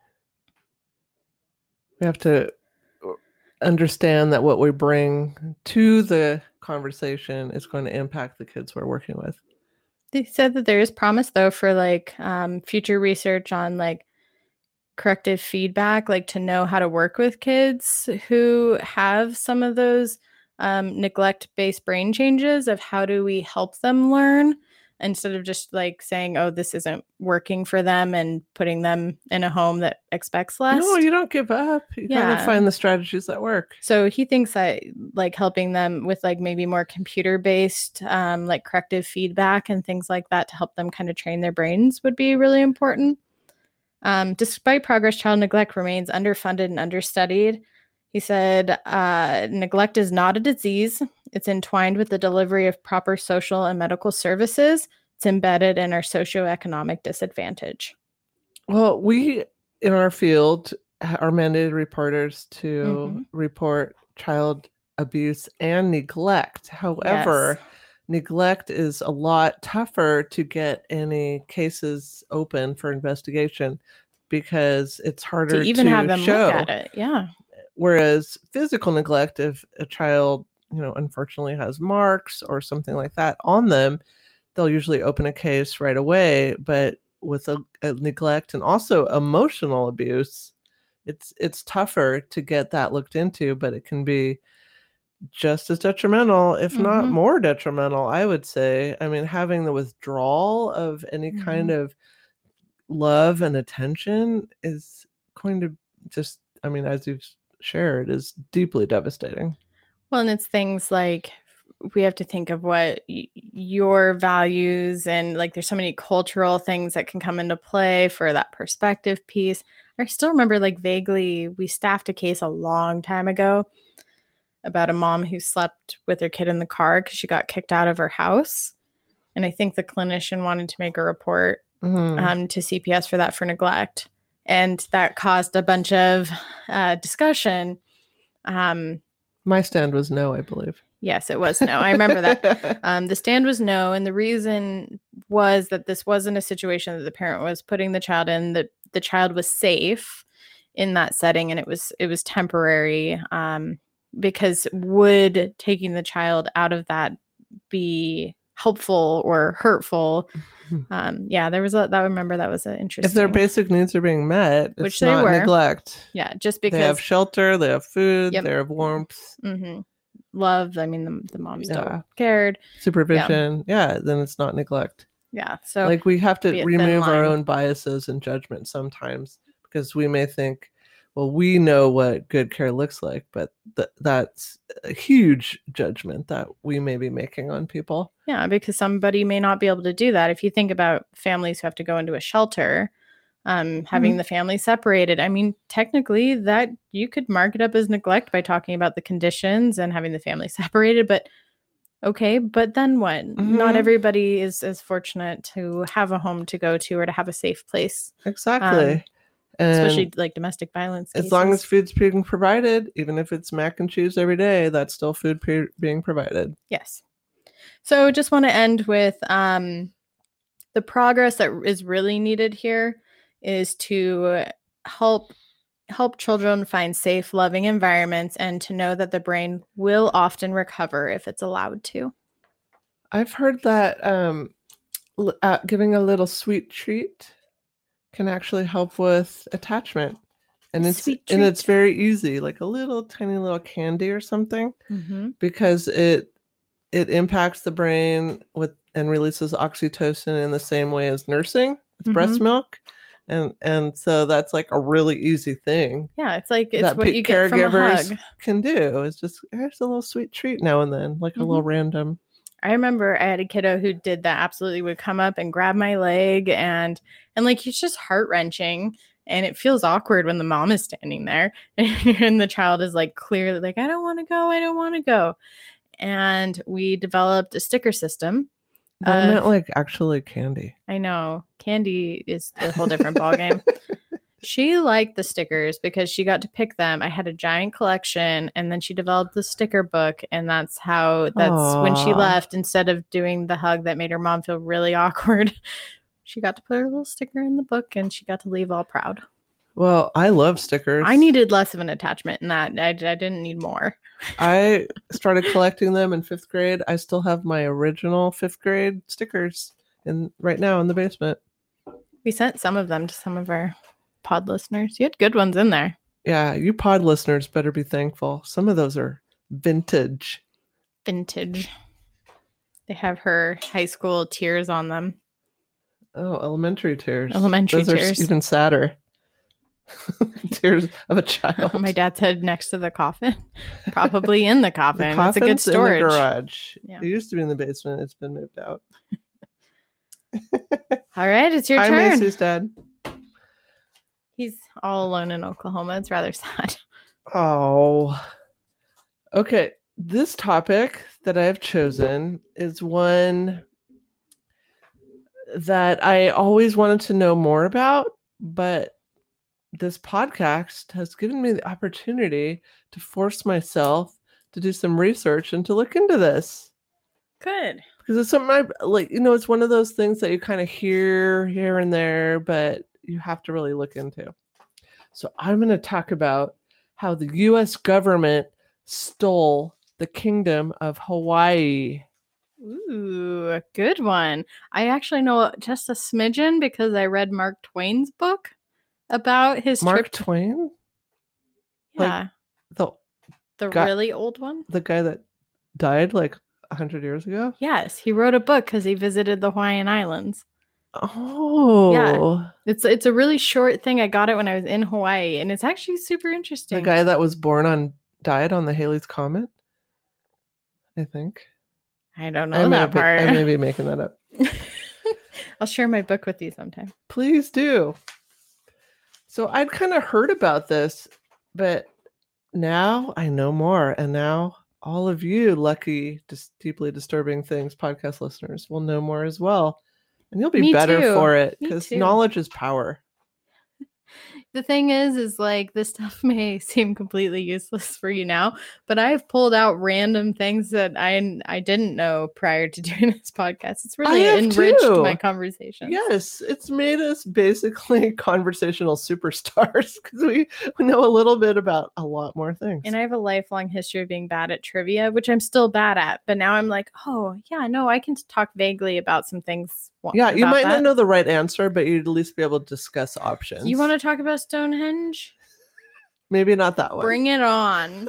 We have to understand that what we bring to the conversation is going to impact the kids we're working with. They said that there is promise though for like um, future research on like corrective feedback, like to know how to work with kids who have some of those um, neglect-based brain changes, of how do we help them learn instead of just like saying, oh, this isn't working for them and putting them in a home that expects less. No, you don't give up. You Yeah. gotta find the strategies that work. So he thinks that like helping them with like maybe more computer-based um, like corrective feedback and things like that to help them kind of train their brains would be really important. Um, despite progress, child neglect remains underfunded and understudied. He said, uh, neglect is not a disease. It's entwined with the delivery of proper social and medical services. It's embedded in our socioeconomic disadvantage. Well, we in our field are mandated reporters to Mm-hmm. report child abuse and neglect. However, Yes. neglect is a lot tougher to get any cases open for investigation because it's harder To even to have them show. look at it. Yeah. Whereas physical neglect, if a child, you know, unfortunately has marks or something like that on them, they'll usually open a case right away. But with a, a neglect and also emotional abuse, it's it's tougher to get that looked into, but it can be just as detrimental, if not Mhm. more detrimental, I would say. I mean, having the withdrawal of any Mhm. kind of love and attention is going to just, I mean, as you've shared, is deeply devastating. Well, and it's things like we have to think of what y- your values and like there's so many cultural things that can come into play for that perspective piece. I still remember like vaguely we staffed a case a long time ago about a mom who slept with her kid in the car because she got kicked out of her house. And I think the clinician wanted to make a report Mhm. um, to C P S for that for neglect. And that caused a bunch of uh, discussion. Um, My stand was no, I believe. Yes, it was no. I remember that. Um, the stand was no. And the reason was that this wasn't a situation that the parent was putting the child in, that the child was safe in that setting. And it was, it was temporary um, because would taking the child out of that be helpful or hurtful. Um, yeah, there was a, that I remember that was an interesting. If their basic needs are being met, it's Which they not were. neglect. Yeah, just because they have shelter, they have food, Yep. they have warmth, mm-hmm. love. I mean, the, the mom still Yeah. cared. supervision. Yeah. then it's not neglect. Yeah, so Like we have be to a thin remove our line. own biases and judgments sometimes because we may think, well, we know what good care looks like, but th- that's a huge judgment that we may be making on people. Yeah, because somebody may not be able to do that. If you think about families who have to go into a shelter, um, having Mhm. the family separated, I mean, technically that you could mark it up as neglect by talking about the conditions and having the family separated, but okay, but then what? Not Mhm. everybody is as fortunate to have a home to go to or to have a safe place, Exactly. Um, and especially like domestic violence as cases. long as food's being provided, even if it's mac and cheese every day, that's still food pre- being provided. Yes. So just want to end with um, the progress that is really needed here is to help help children find safe, loving environments and to know that the brain will often recover if it's allowed to. I've heard that um, l- uh, giving a little sweet treat can actually help with attachment. And A it's sweet and it's treat. very easy, like a little tiny little candy or something, Mm-hmm. because it it impacts the brain with and releases oxytocin in the same way as nursing with Mhm. breast milk. And and so that's like a really easy thing Yeah, it's like it's that what pe- you get from a caregivers hug. can do. It's just here's a little sweet treat now and then, like a Mhm. little random. I remember I had a kiddo who did that, absolutely would come up and grab my leg and and like it's just heart-wrenching and it feels awkward when the mom is standing there and the child is like clearly like, I don't want to go, I don't want to go. And we developed a sticker system. But I of- meant like actually candy. I know candy is a whole different ballgame. She liked the stickers because she got to pick them. I had a giant collection and then she developed the sticker book. And that's how, that's Aww. When she left, instead of doing the hug that made her mom feel really awkward, she got to put her little sticker in the book and she got to leave all proud. Well, I love stickers. I needed less of an attachment in that. I, I didn't need more. I started collecting them in fifth grade. I still have my original fifth grade stickers in right now in the basement. We sent some of them to some of our pod listeners. You had good ones in there. Yeah, you pod listeners better be thankful. Some of those are vintage. Vintage. They have her high school tears on them. Oh, elementary tears. Elementary those tears. Are even sadder. Tears of a child. Oh, my dad's head next to the coffin. Probably in the coffin. The coffin's It's a good storage. in the garage. Yeah. It used to be in the basement. It's been moved out. All right, it's your Hi, turn. Macy's dad. He's all alone in Oklahoma. It's rather sad. Oh. Okay. This topic that I have chosen is one that I always wanted to know more about, but this podcast has given me the opportunity to force myself to do some research and to look into this. Good. Because it's something I like, you know, it's one of those things that you kind of hear here and there, but you have to really look into. So I'm going to talk about how the U S government stole the kingdom of Hawaii. Ooh, a good one. I actually know just a smidgen because I read Mark Twain's book about his Mark trip. Twain? Yeah. Like the the guy, really old one? The guy that died like one hundred years ago? Yes, he wrote a book because he visited the Hawaiian Islands. Oh. Yeah. It's it's a really short thing. I got it when I was in Hawaii, and it's actually super interesting. The guy that was born on, died on the Halley's Comet? I think. I don't know I that be, part. I may be making that up. I'll share my book with you sometime. Please do. So I'd kind of heard about this, but now I know more. And now all of you lucky, just deeply disturbing things podcast listeners will know more as well. And you'll be Me better too. for it Me because too. knowledge is power. The thing is, is like this stuff may seem completely useless for you now, but I've pulled out random things that I I didn't know prior to doing this podcast. It's really enriched too. my conversation. Yes, it's made us basically conversational superstars because we, we know a little bit about a lot more things. And I have a lifelong history of being bad at trivia, which I'm still bad at. But now I'm like, oh, yeah, no, I can talk vaguely about some things. Yeah, you might that. not know the right answer, but you'd at least be able to discuss options. You want to talk about Stonehenge? Maybe not that one. Bring it on.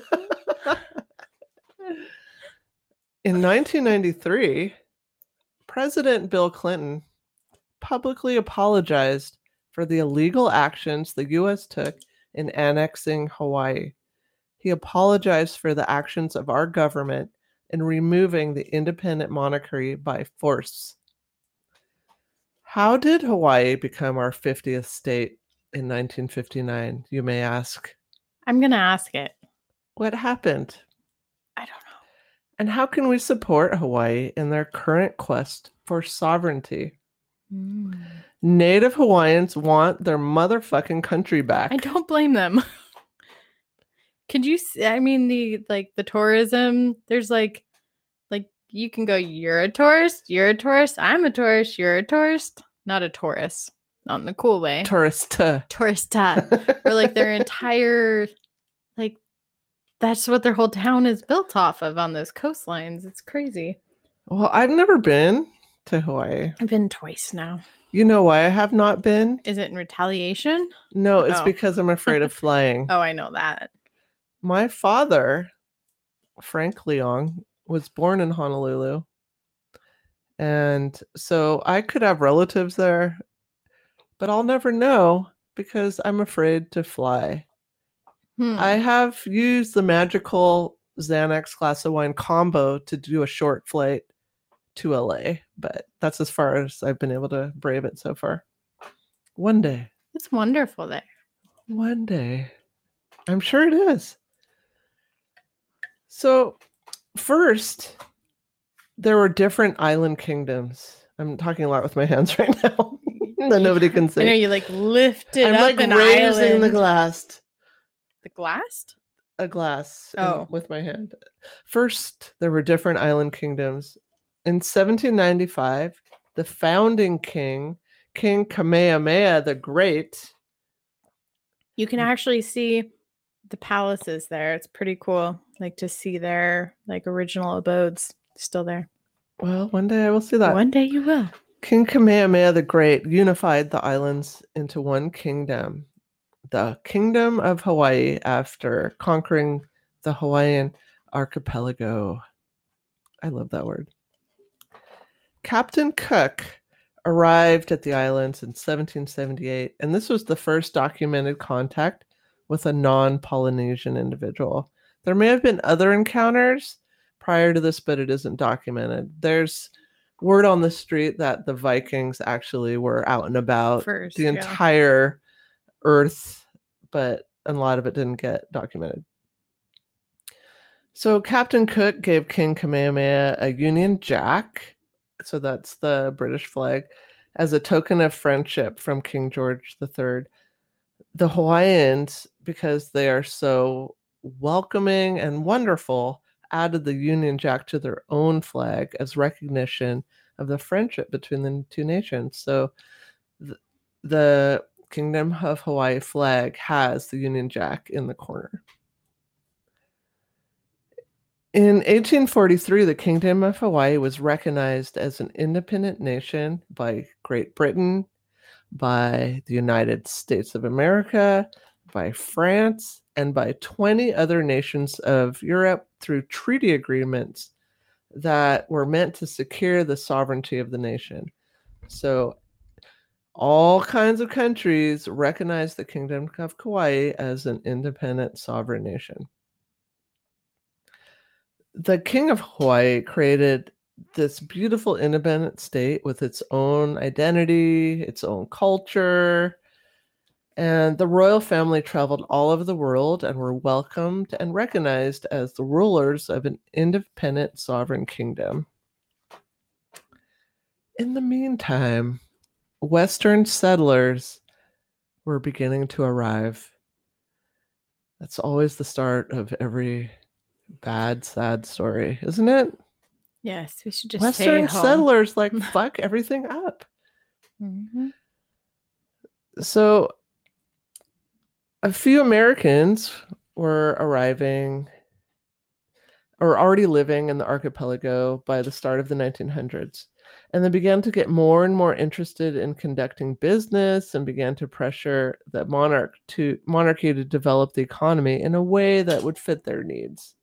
In nineteen ninety-three, President Bill Clinton publicly apologized for the illegal actions the U S took in annexing Hawaii. He apologized for the actions of our government in removing the independent monarchy by force. How did Hawaii become our fiftieth state in nineteen fifty-nine, you may ask? I'm going to ask it. What happened? I don't know. And how can we support Hawaii in their current quest for sovereignty? Mm. Native Hawaiians want their motherfucking country back. I don't blame them. Could you see, I mean, the, like, the tourism, there's, like, like, you can go, you're a tourist, you're a tourist, I'm a tourist, you're a tourist. Not a tourist. Not in the cool way. Tourista. Tourista. Or, like, their entire, like, that's what their whole town is built off of on those coastlines. It's crazy. Well, I've never been to Hawaii. I've been twice now. You know why I have not been? Is it in retaliation? No, it's oh. because I'm afraid of flying. Oh, I know that. My father, Frank Leong, was born in Honolulu. And so I could have relatives there, but I'll never know because I'm afraid to fly. Hmm. I have used the magical Xanax glass of wine combo to do a short flight to L A, but that's as far as I've been able to brave it so far. One day. It's wonderful there. One day. I'm sure it is. So, first, there were different island kingdoms. I'm talking a lot with my hands right now that nobody can see. I know you like lifted I'm up like an raising island. the glass. The glass? A glass oh. in, with my hand. First, there were different island kingdoms. In seventeen ninety-five, the founding king, King Kamehameha the Great. You can actually see the palaces there. It's pretty cool. Like to see their like original abodes still there. Well, one day I will see that. One day you will. King Kamehameha the Great unified the islands into one kingdom, the Kingdom of Hawaii, after conquering the Hawaiian archipelago. I love that word. Captain Cook arrived at the islands in seventeen seventy-eight, and this was the first documented contact with a non-Polynesian individual. There may have been other encounters prior to this, but it isn't documented. There's word on the street that the Vikings actually were out and about First, the yeah. entire Earth, but a lot of it didn't get documented. So Captain Cook gave King Kamehameha a Union Jack, so that's the British flag, as a token of friendship from King George the Third. The Hawaiians, because they are so welcoming and wonderful, added the Union Jack to their own flag as recognition of the friendship between the two nations. So th- the Kingdom of Hawaii flag has the Union Jack in the corner. In eighteen forty-three, the Kingdom of Hawaii was recognized as an independent nation by Great Britain, by the United States of America, by France, and by twenty other nations of Europe through treaty agreements that were meant to secure the sovereignty of the nation. So all kinds of countries recognize the Kingdom of Hawaii as an independent sovereign nation. The King of Hawaii created this beautiful independent state with its own identity, its own culture, and the royal family traveled all over the world and were welcomed and recognized as the rulers of an independent sovereign kingdom. In the meantime, Western settlers were beginning to arrive. That's always the start of every bad, sad story, isn't it? Yes, we should just Western stay home. settlers like fuck everything up. Mm-hmm. So a few Americans were arriving or already living in the archipelago by the start of the nineteen hundreds. And they began to get more and more interested in conducting business and began to pressure the monarch to monarchy to develop the economy in a way that would fit their needs.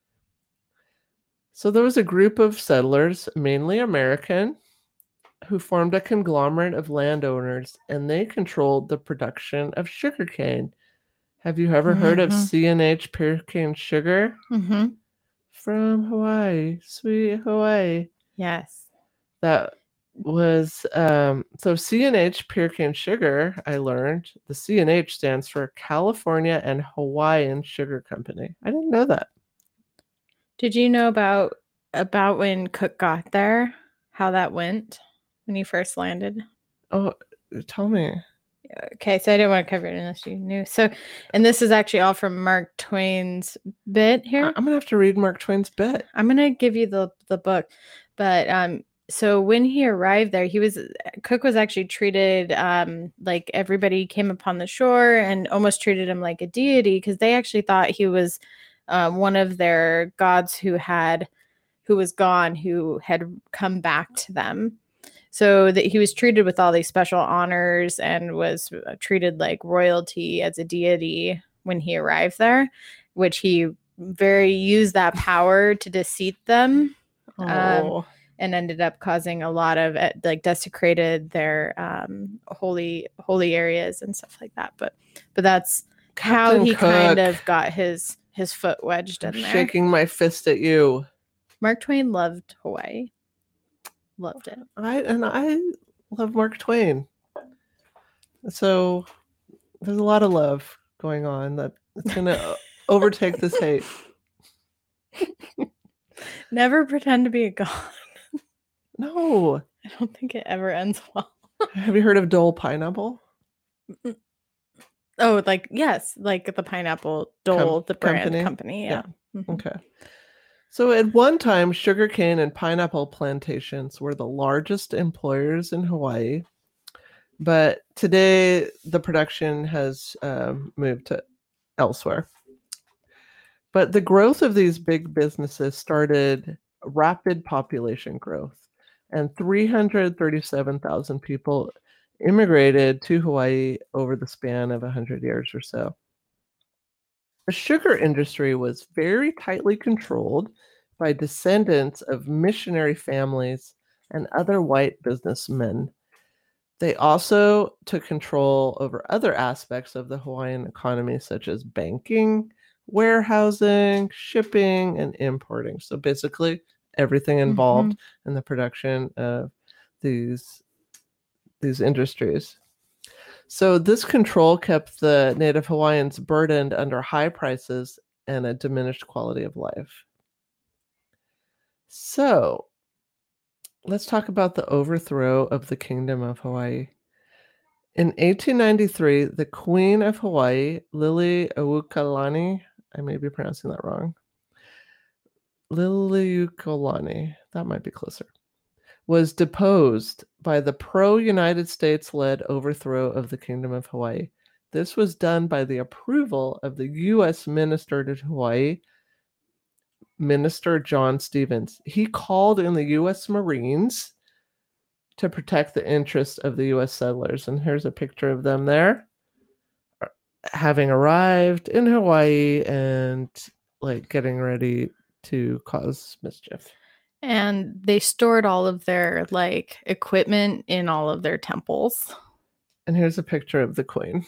So there was a group of settlers, mainly American, who formed a conglomerate of landowners, and they controlled the production of sugarcane. Have you ever heard of Mhm. C and H Purecane Sugar? Mm-hmm. From Hawaii, sweet Hawaii. Yes. That was, um, so C and H Purecane Sugar, I learned, the C and H stands for California and Hawaiian Sugar Company. I didn't know that. Did you know about about when Cook got there? How that went when he first landed? Oh, tell me. Okay, so I didn't want to cover it unless you knew. So, and this is actually all from Mark Twain's bit here. I- I'm gonna have to read Mark Twain's bit. I'm gonna give you the the book, but um, so when he arrived there, he was Cook was actually treated um like everybody came upon the shore and almost treated him like a deity because they actually thought he was um, one of their gods who had who was gone, who had come back to them. So that he was treated with all these special honors and was treated like royalty as a deity when he arrived there, which he very used that power to deceive them. Oh, Um, and ended up causing a lot of uh, like desecrated their um, holy holy areas and stuff like that. But but that's how Captain he kind Cook. of got his his foot wedged I'm in there. shaking my fist at you. Mark Twain loved Hawaii. Loved it. I and I love Mark Twain. So there's a lot of love going on that it's gonna overtake this hate. Never pretend to be a god. No. I don't think it ever ends well. Have you heard of Dole Pineapple? Oh, like yes, like the pineapple Dole, Com- the brand company? company. Yeah. Mhm. Okay. So at one time, sugarcane and pineapple plantations were the largest employers in Hawaii. But today, the production has um, moved to elsewhere. But the growth of these big businesses started rapid population growth, and three hundred thirty-seven thousand people immigrated to Hawaii over the span of one hundred years or so. The sugar industry was very tightly controlled by descendants of missionary families and other white businessmen. They also took control over other aspects of the Hawaiian economy, such as banking, warehousing, shipping, and importing. So basically, everything involved mm-hmm. in the production of these, these industries. So this control kept the Native Hawaiians burdened under high prices and a diminished quality of life. So let's talk about the overthrow of the Kingdom of Hawaii. In eighteen ninety-three, the Queen of Hawaii, Liliuokalani, I may be pronouncing that wrong, Liliuokalani, that might be closer, was deposed by the pro-United States-led overthrow of the Kingdom of Hawaii. This was done by the approval of the U S Minister to Hawaii, Minister John Stevens. He called in the U S Marines to protect the interests of the U S settlers. And here's a picture of them there, having arrived in Hawaii and like getting ready to cause mischief. And they stored all of their like equipment in all of their temples. And here's a picture of the Queen.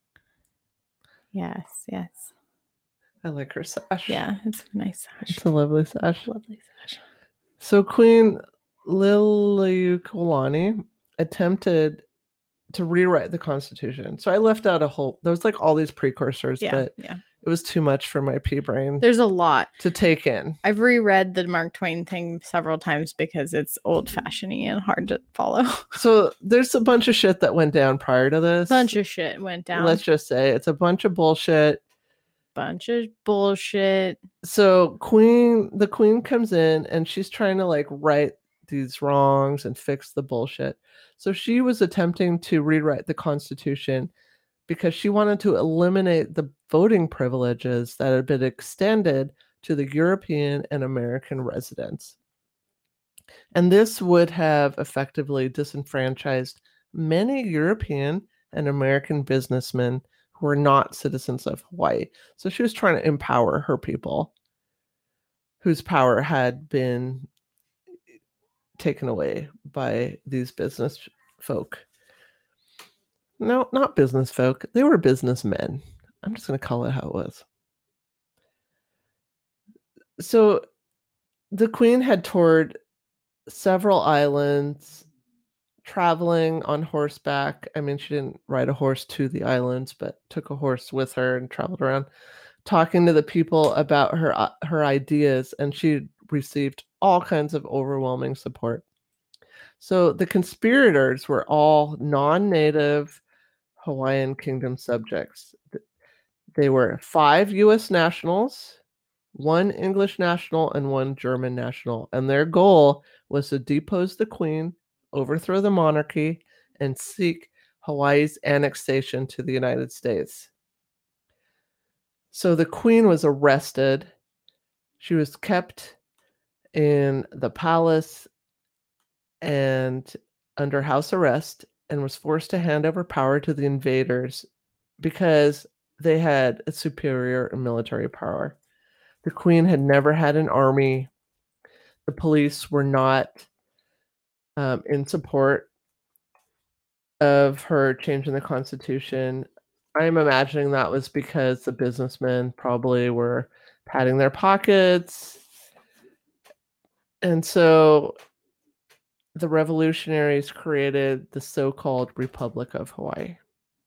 Yes, yes. I like her sash. Yeah, it's a nice sash. It's a lovely sash. Lovely sash. So Queen Liliuokalani attempted to rewrite the Constitution. So I left out a whole, there was like all these precursors, yeah, but yeah. it was too much for my pea brain There's a lot to take in. I've reread the Mark Twain thing several times because it's old-fashioned and hard to follow. So there's a bunch of shit that went down prior to this. Bunch of shit went down. Let's just say it's a bunch of bullshit. Bunch of bullshit. So Queen, the Queen comes in and she's trying to like right these wrongs and fix the bullshit. So she was attempting to rewrite the Constitution because she wanted to eliminate the voting privileges that had been extended to the European and American residents. And this would have effectively disenfranchised many European and American businessmen who were not citizens of Hawaii. So she was trying to empower her people whose power had been taken away by these business folk. No, not business folk. They were businessmen. I'm just going to call it how it was. So the Queen had toured several islands, traveling on horseback. I mean, she didn't ride a horse to the islands, but took a horse with her and traveled around, talking to the people about her uh, her ideas, and she received all kinds of overwhelming support. So the conspirators were all non-native Hawaiian Kingdom subjects. They were five U S nationals, one English national, and one German national. And their goal was to depose the Queen, overthrow the monarchy, and seek Hawaii's annexation to the United States. So the Queen was arrested. She was kept in the palace and under house arrest and was forced to hand over power to the invaders because they had a superior military power. The Queen had never had an army. The police were not um, in support of her changing the Constitution. I'm imagining that was because the businessmen probably were padding their pockets. And so the revolutionaries created the so-called Republic of Hawaii.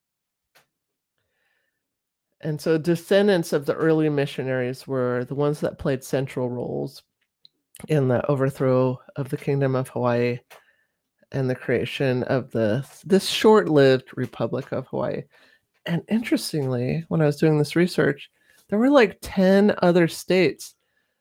And so descendants of the early missionaries were the ones that played central roles in the overthrow of the Kingdom of Hawaii and the creation of the this short-lived Republic of Hawaii. And interestingly, when I was doing this research, there were like ten other states.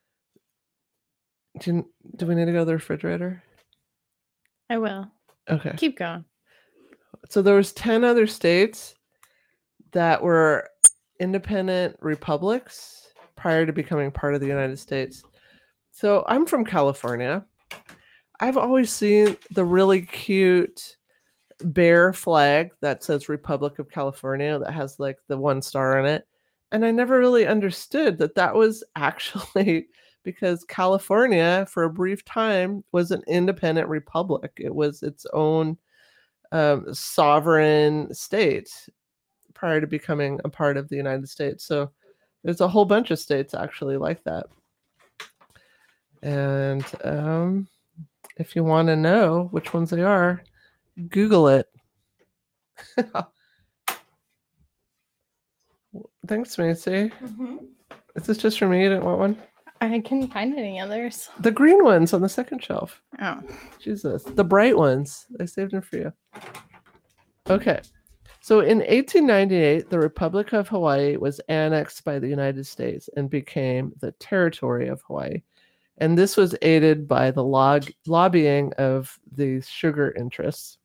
Do, you, do we need to go to the refrigerator? I will. Okay. Keep going. So there was ten other states that were independent republics prior to becoming part of the United States. So I'm from California. I've always seen the really cute bear flag that says Republic of California that has like the one star in it. And I never really understood that that was actually because California, for a brief time, was an independent republic. It was its own um, sovereign state prior to becoming a part of the United States. So there's a whole bunch of states actually like that. And um, if you want to know which ones they are, Google it. Thanks, Macy. Mm-hmm. Is this just for me? You didn't want one? I couldn't find any others. The green ones on the second shelf. Oh. Jesus. The bright ones. I saved them for you. Okay. So in eighteen ninety-eight, the Republic of Hawaii was annexed by the United States and became the territory of Hawaii. And this was aided by the log- lobbying of the sugar interests.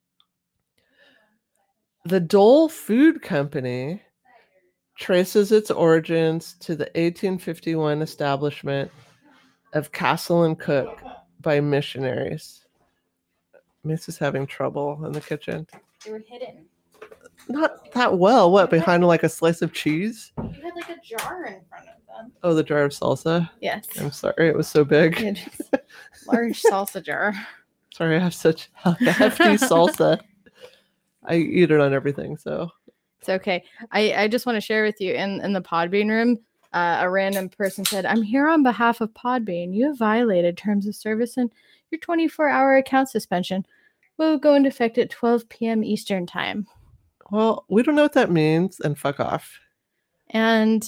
The Dole Food Company traces its origins to the eighteen fifty-one establishment of Castle and Cook by missionaries. Miss is having trouble in the kitchen. They were hidden. Not that well. What, behind like a slice of cheese? You had like a jar in front of them. Oh, the jar of salsa? Yes. I'm sorry, it was so big. It is. Large salsa jar. Sorry, I have such hefty salsa. I eat it on everything, so. It's okay. I, I just want to share with you in, in the Podbean room, uh, a random person said, I'm here on behalf of Podbean. You have violated terms of service and your twenty-four hour account suspension will go into effect at twelve p.m. Eastern time. Well, we don't know what that means, and fuck off. And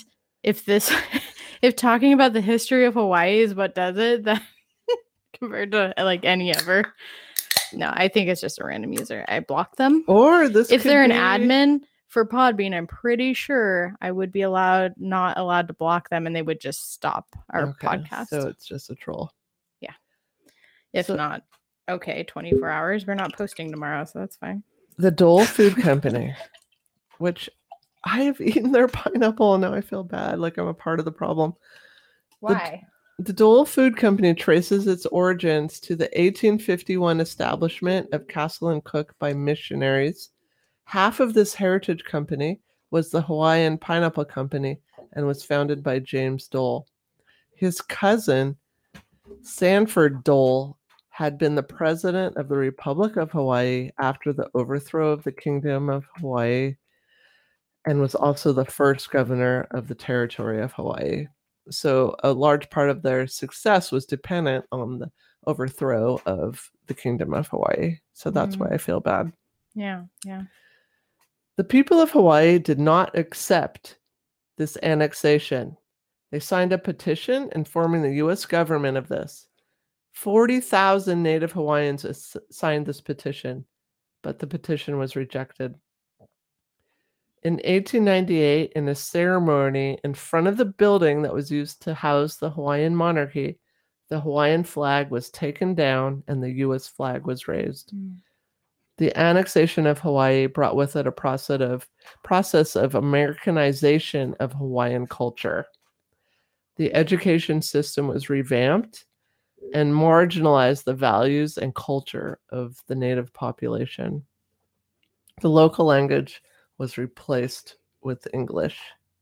if this, if talking about the history of Hawaii is what does it, then compared to like any ever, no, I think it's just a random user. I block them. Or this, if could they're be... an admin for Podbean, I'm pretty sure I would be allowed, not allowed to block them, and they would just stop our okay, podcast. So it's just a troll. Yeah. If so, not, okay, twenty-four hours. We're not posting tomorrow, so that's fine. The Dole Food Company, which I have eaten their pineapple, and now I feel bad, like I'm a part of the problem. Why? The, the Dole Food Company traces its origins to the eighteen fifty-one establishment of Castle and Cook by missionaries. Half of this heritage company was the Hawaiian Pineapple Company and was founded by James Dole. His cousin, Sanford Dole, had been the president of the Republic of Hawaii after the overthrow of the Kingdom of Hawaii and was also the first governor of the territory of Hawaii. So a large part of their success was dependent on the overthrow of the Kingdom of Hawaii. So that's mm-hmm. why I feel bad. Yeah, yeah. The people of Hawaii did not accept this annexation. They signed a petition informing the U S government of this. forty thousand Native Hawaiians as- signed this petition, but the petition was rejected. In eighteen ninety-eight, in a ceremony in front of the building that was used to house the Hawaiian monarchy, the Hawaiian flag was taken down and the U S flag was raised. Mm. The annexation of Hawaii brought with it a process of, process of Americanization of Hawaiian culture. The education system was revamped and marginalized the values and culture of the native population. The local language was replaced with English.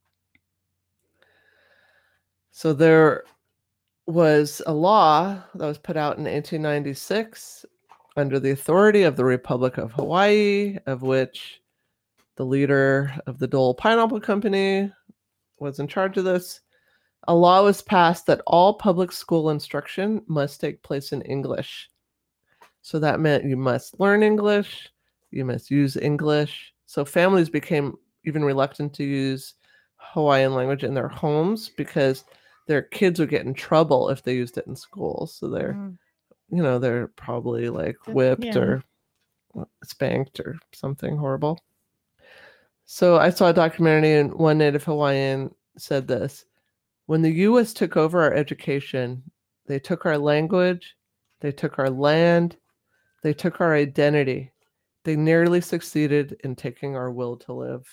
So there was a law that was put out in eighteen ninety-six under the authority of the Republic of Hawaii, of which the leader of the Dole Pineapple Company was in charge of this. A law was passed that all public school instruction must take place in English. So that meant you must learn English, you must use English. So families became even reluctant to use Hawaiian language in their homes because their kids would get in trouble if they used it in school. So they're, mm. you know, they're probably like whipped yeah. or spanked or something horrible. So I saw a documentary and one Native Hawaiian said this: when the U S took over our education, they took our language, they took our land, they took our identity. They nearly succeeded in taking our will to live.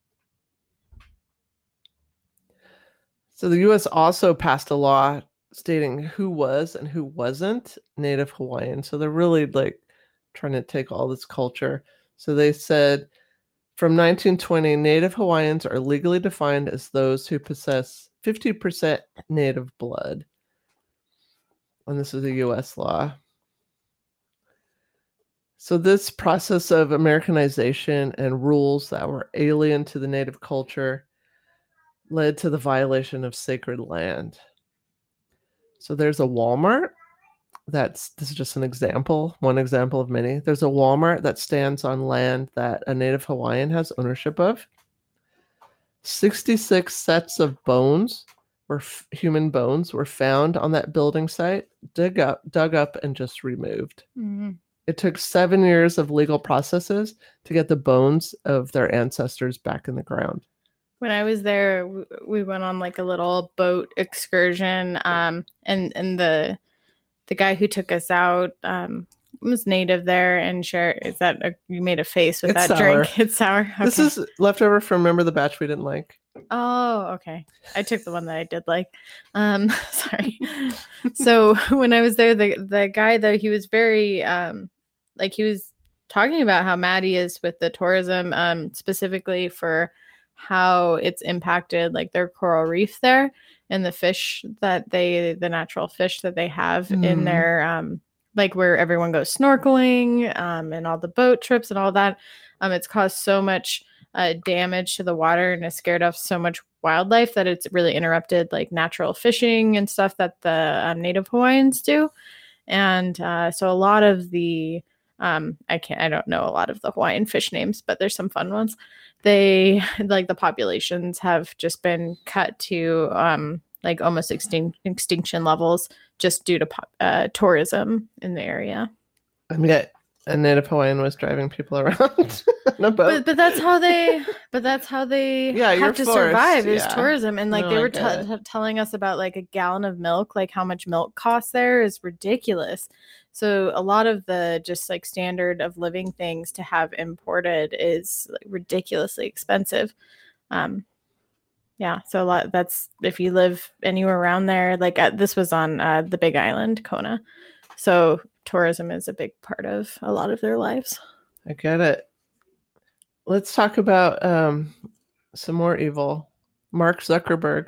So the U S also passed a law stating who was and who wasn't Native Hawaiian. So they're really like trying to take all this culture. So they said from nineteen twenty, Native Hawaiians are legally defined as those who possess fifty percent Native blood. And this is a U S law. So this process of Americanization and rules that were alien to the Native culture led to the violation of sacred land. So there's a Walmart that's, this is just an example, one example of many. There's a Walmart that stands on land that a Native Hawaiian has ownership of. sixty-six sets of bones, or f- human bones, were found on that building site, dug up, dug up and just removed. Mm-hmm. It took seven years of legal processes to get the bones of their ancestors back in the ground. When I was there, we went on like a little boat excursion, um, and and the the guy who took us out um, was native there and shared. Is that a, you made a face with it's that sour. drink? It's sour. Okay. This is leftover from Remember the Batch We Didn't Like. Oh, okay. I took the one that I did like. Um, sorry. So when I was there, the the guy though, he was very um, like he was talking about how mad he is with the tourism, um, specifically for how it's impacted like their coral reef there and the fish that they, the natural fish that they have mm. in their, um, like where everyone goes snorkeling, um, and all the boat trips and all that. Um, it's caused so much uh, damage to the water and has scared off so much wildlife that it's really interrupted like natural fishing and stuff that the um, Native Hawaiians do. And uh, so a lot of the Um, I can't, I don't know a lot of the Hawaiian fish names, but there's some fun ones. They like the populations have just been cut to um, like almost extinct extinction levels just due to uh, tourism in the area. I mean, a Native Hawaiian was driving people around on a boat. But, but that's how they, but that's how they Yeah, you're have to forced, survive is yeah. tourism. And like No, they I were get t- it. t- telling us about like a gallon of milk, like how much milk costs there is ridiculous. So a lot of the just like standard of living things to have imported is like ridiculously expensive. Um, yeah, so a lot. That's if you live anywhere around there. Like uh, this was on uh, the Big Island, Kona. So tourism is a big part of a lot of their lives. I get it. Let's talk about um, some more evil. Mark Zuckerberg.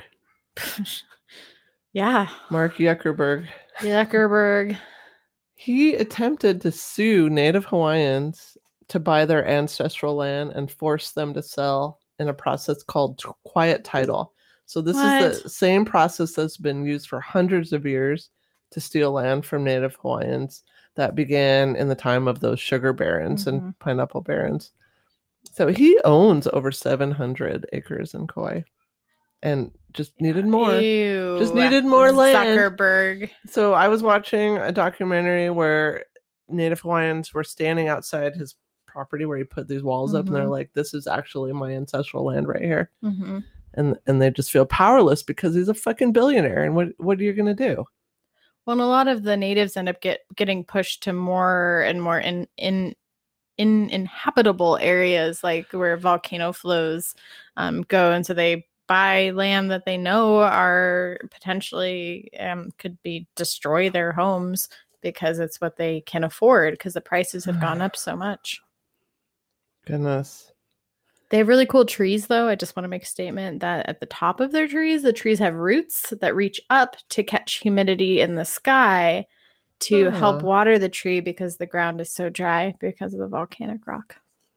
Yeah. Mark Zuckerberg. Zuckerberg. He attempted to sue Native Hawaiians to buy their ancestral land and force them to sell in a process called quiet title. So this what? is the same process that's been used for hundreds of years to steal land from Native Hawaiians that began in the time of those sugar barons mm-hmm. and pineapple barons. So he owns over seven hundred acres in Kauai and just needed more. Ew, just needed more land. Zuckerberg. So I was watching a documentary where Native Hawaiians were standing outside his property where he put these walls mm-hmm. up, and they're like, this is actually my ancestral land right here. Mm-hmm. And and they just feel powerless because he's a fucking billionaire. And what, what are you going to do? Well, and a lot of the natives end up get getting pushed to more and more in in in inhabitable areas, like where volcano flows um, go, and so they buy land that they know are potentially um, could be destroy their homes because it's what they can afford because the prices have gone up so much. Goodness. They have really cool trees, though. I just want to make a statement that at the top of their trees, the trees have roots that reach up to catch humidity in the sky to oh. help water the tree because the ground is so dry because of the volcanic rock.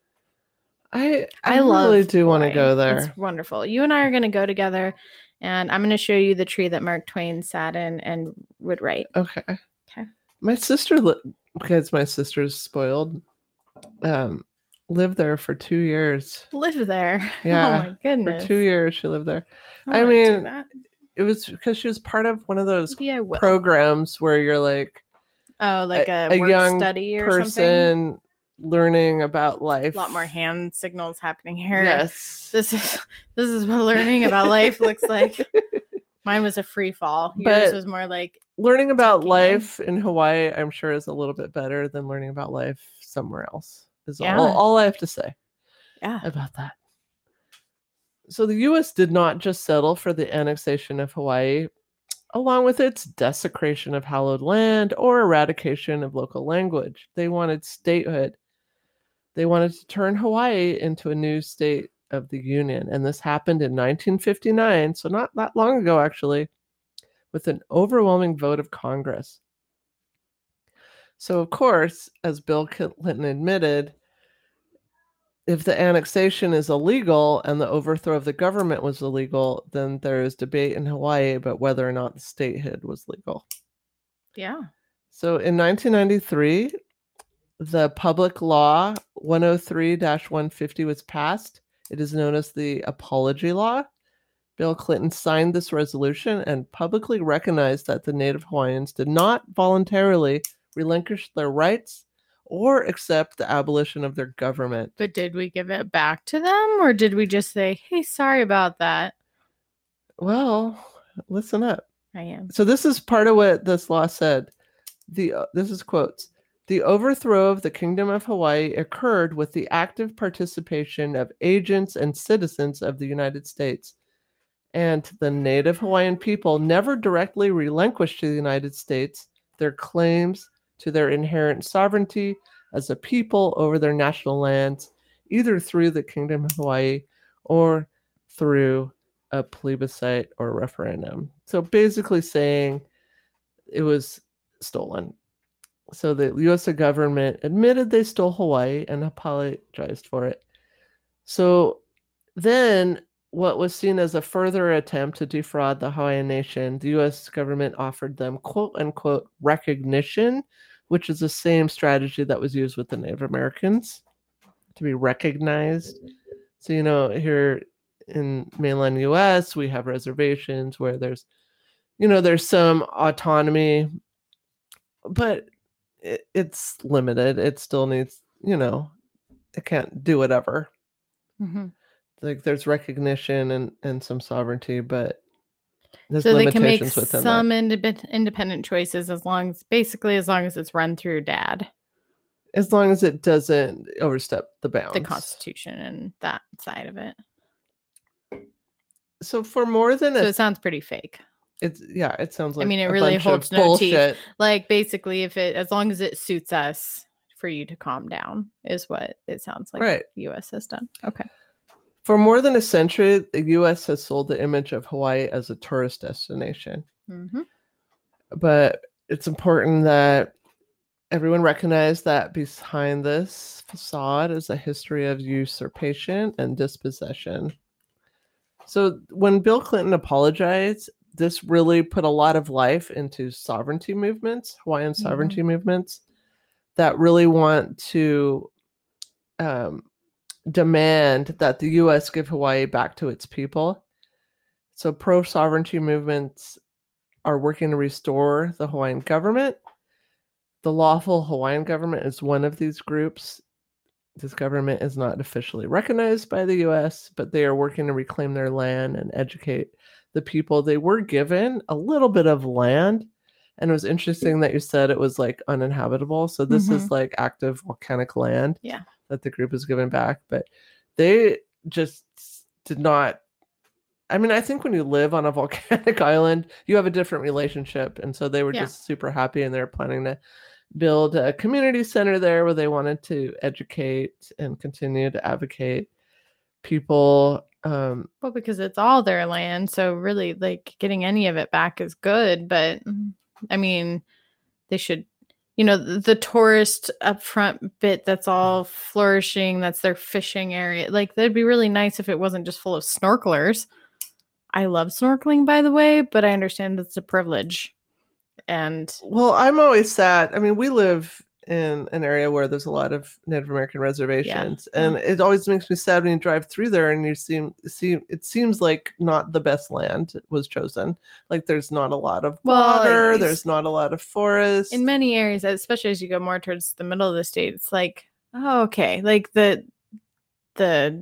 I I, I love really do want to go there. It's wonderful. You and I are going to go together, and I'm going to show you the tree that Mark Twain sat in and would write. Okay. Okay. My sister, because my sister's spoiled, um, lived there for two years. Lived there? Yeah. Oh my goodness. For two years she lived there. I, I mean, it was because she was part of one of those programs where you're like, oh, like a, a, work a young study or person something? Learning about life. A lot more hand signals happening here. Yes. This is this is what learning about life looks like. Mine was a free fall. Yours but was more like learning about life in Hawaii, I'm sure, is a little bit better than learning about life somewhere else. Is yeah. all, all I have to say yeah. about that. So the U S did not just settle for the annexation of Hawaii, along with its desecration of hallowed land or eradication of local language. They wanted statehood. They wanted to turn Hawaii into a new state of the Union. And this happened in nineteen fifty-nine, so not that long ago, actually, with an overwhelming vote of Congress. So, of course, as Bill Clinton admitted, if the annexation is illegal and the overthrow of the government was illegal, then there is debate in Hawaii about whether or not the statehood was legal. Yeah. So in nineteen ninety-three, the Public Law one oh three dash one fifty was passed. It is known as the Apology Law. Bill Clinton signed this resolution and publicly recognized that the Native Hawaiians did not voluntarily relinquish their rights or accept the abolition of their government. But did we give it back to them, or did we just say, hey, sorry about that? Well, listen up. I am. So this is part of what this law said. The uh, This is quotes. The overthrow of the Kingdom of Hawaii occurred with the active participation of agents and citizens of the United States. And the Native Hawaiian people never directly relinquished to the United States their claims to their inherent sovereignty as a people over their national lands, either through the Kingdom of Hawaii or through a plebiscite or referendum. So basically saying it was stolen. So the U S government admitted they stole Hawaii and apologized for it. So then what was seen as a further attempt to defraud the Hawaiian nation, the U S government offered them quote unquote recognition which is the same strategy that was used with the Native Americans to be recognized. So, you know, here in mainland U S, we have reservations where there's, you know, there's some autonomy, but it, it's limited. It still needs, you know, it can't do whatever. Mm-hmm. Like there's recognition and, and some sovereignty, but there's so they can make limitations within some that. indep- independent choices as long as basically as long as it's run through dad, As long as it doesn't overstep the bounds. the Constitution and that side of it. So for more than So a, it sounds pretty fake. it's yeah, it sounds like I mean, it a really bunch holds of no bullshit. teeth. Like basically, if it as long as it suits us, for you to calm down is what it sounds like. Right. The U S has done. Okay. For more than a century, the U S has sold the image of Hawaii as a tourist destination. Mm-hmm. But it's important that everyone recognize that behind this facade is a history of usurpation and dispossession. So when Bill Clinton apologized, this really put a lot of life into sovereignty movements, Hawaiian sovereignty mm-hmm. movements that really want to um, demand that the U S give Hawaii back to its people. So pro-sovereignty movements are working to restore the Hawaiian government. The lawful Hawaiian government is one of these groups. This government is not officially recognized by the U S, but they are working to reclaim their land and educate the people. They were given a little bit of land, and it was interesting that you said it was like uninhabitable. So this mm-hmm. is like active volcanic land yeah. that the group is given back, but they just did not. I mean, I think when you live on a volcanic island, you have a different relationship. And so they were yeah. just super happy, and they're planning to build a community center there where they wanted to educate and continue to advocate people. Um, well, because it's all their land. So really, like, getting any of it back is good. But I mean, they should, you know, the, the tourist upfront bit that's all flourishing, that's their fishing area. Like, that'd be really nice if it wasn't just full of snorkelers. I love snorkeling, by the way, but I understand it's a privilege. And well, I'm always sad. I mean, we live in an area where there's a lot of Native American reservations, yeah. and yeah. it always makes me sad when you drive through there and you see, see, it seems like not the best land was chosen. Like there's not a lot of water, well, there's not a lot of forest. In many areas, especially as you go more towards the middle of the state, it's like, oh, okay, like the the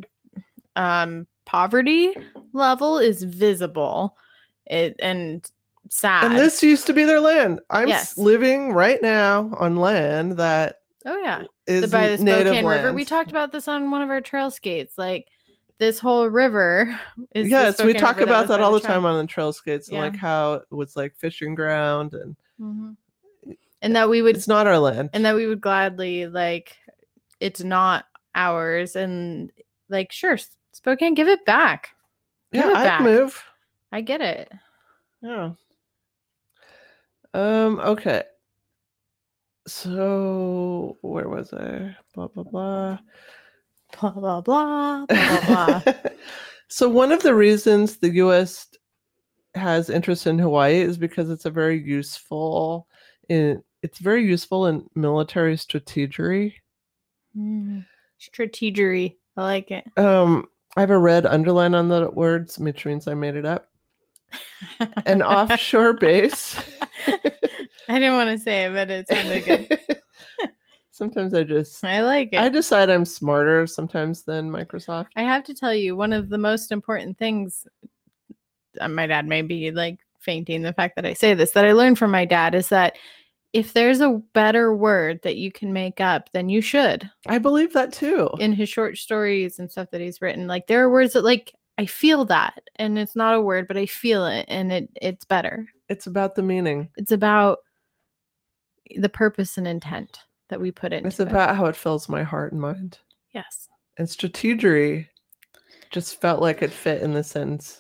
um. poverty level is visible, it and sad. And this used to be their land. I'm yes. living right now on land that oh yeah is the, by the Spokane River. Land. We talked about this on one of our trail skates. Like this whole river is yes, we talk River about that, that all the trail. time on the trail skates, yeah. and like how it was like fishing ground, and mm-hmm. and that we would it's not our land, and that we would gladly like it's not ours, and like sure. Spokane, give it back. Give yeah, it I'd back. move. I get it. Yeah. Um. Okay. So where was I? Blah blah blah. Blah blah blah. Blah blah blah. So one of the reasons the U S has interest in Hawaii is because it's a very useful in it's very useful in military strategery. Mm. Strategery. I like it. Um. I have a red underline on the words, which means I made it up. An offshore base. I didn't want to say it, but it sounded good. Sometimes I just... I like it. I decide I'm smarter sometimes than Microsoft. I have to tell you, one of the most important things, my dad may be like fainting the fact that I say this, that I learned from my dad is that if there's a better word that you can make up, then you should. I believe that too. In his short stories and stuff that he's written, like there are words that like I feel that, and it's not a word, but I feel it, and it it's better. It's about the meaning. It's about the purpose and intent that we put into it. It's about how it fills my heart and mind. Yes. And strategery just felt like it fit in the sentence.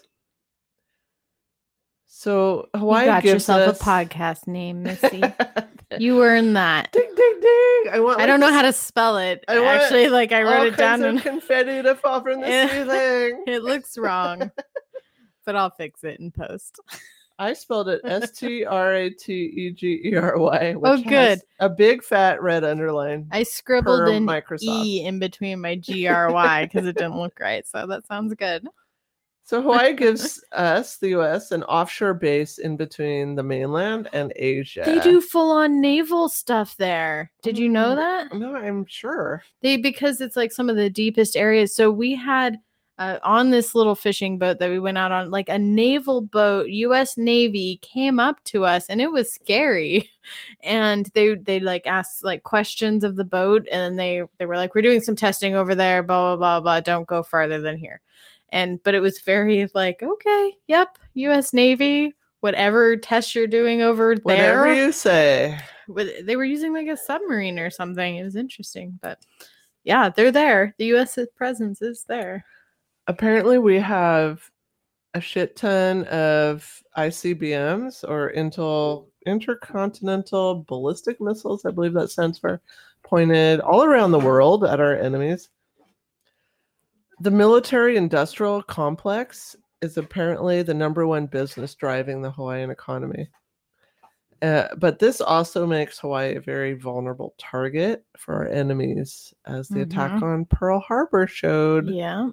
So Hawaii you got gives yourself us... a podcast name, Missy. You earned that. Ding ding ding! I want. I don't know how to spell it. I Actually, like I wrote all it down. Kinds and of confetti to fall from the it, ceiling. It looks wrong, but I'll fix it in post. I spelled it S T R A T E G E R Y, which Oh, good. has a big fat red underline. I scribbled per an Microsoft. E in between my G R Y because it didn't look right. So that sounds good. So Hawaii gives us, the U S, an offshore base in between the mainland and Asia. They do full-on naval stuff there. Did you know Mm, that? No, I'm sure. They because it's like some of the deepest areas. So we had uh, on this little fishing boat that we went out on, like a naval boat, U S Navy came up to us, and it was scary. And they they like asked like questions of the boat, and they they were like, "We're doing some testing over there, blah blah blah blah. Don't go farther than here." And but it was very like, okay, yep, U S Navy, whatever test you're doing over Whatever there. you say. With- They were using like a submarine or something. It was interesting, but yeah, they're there. The U S presence is there. Apparently, we have a shit ton of I C B Ms, or intel, intercontinental ballistic missiles, I believe that stands for, pointed all around the world at our enemies. The military-industrial complex is apparently the number one business driving the Hawaiian economy. Uh, but this also makes Hawaii a very vulnerable target for our enemies, as the attack Mhm. on Pearl Harbor showed. Yeah.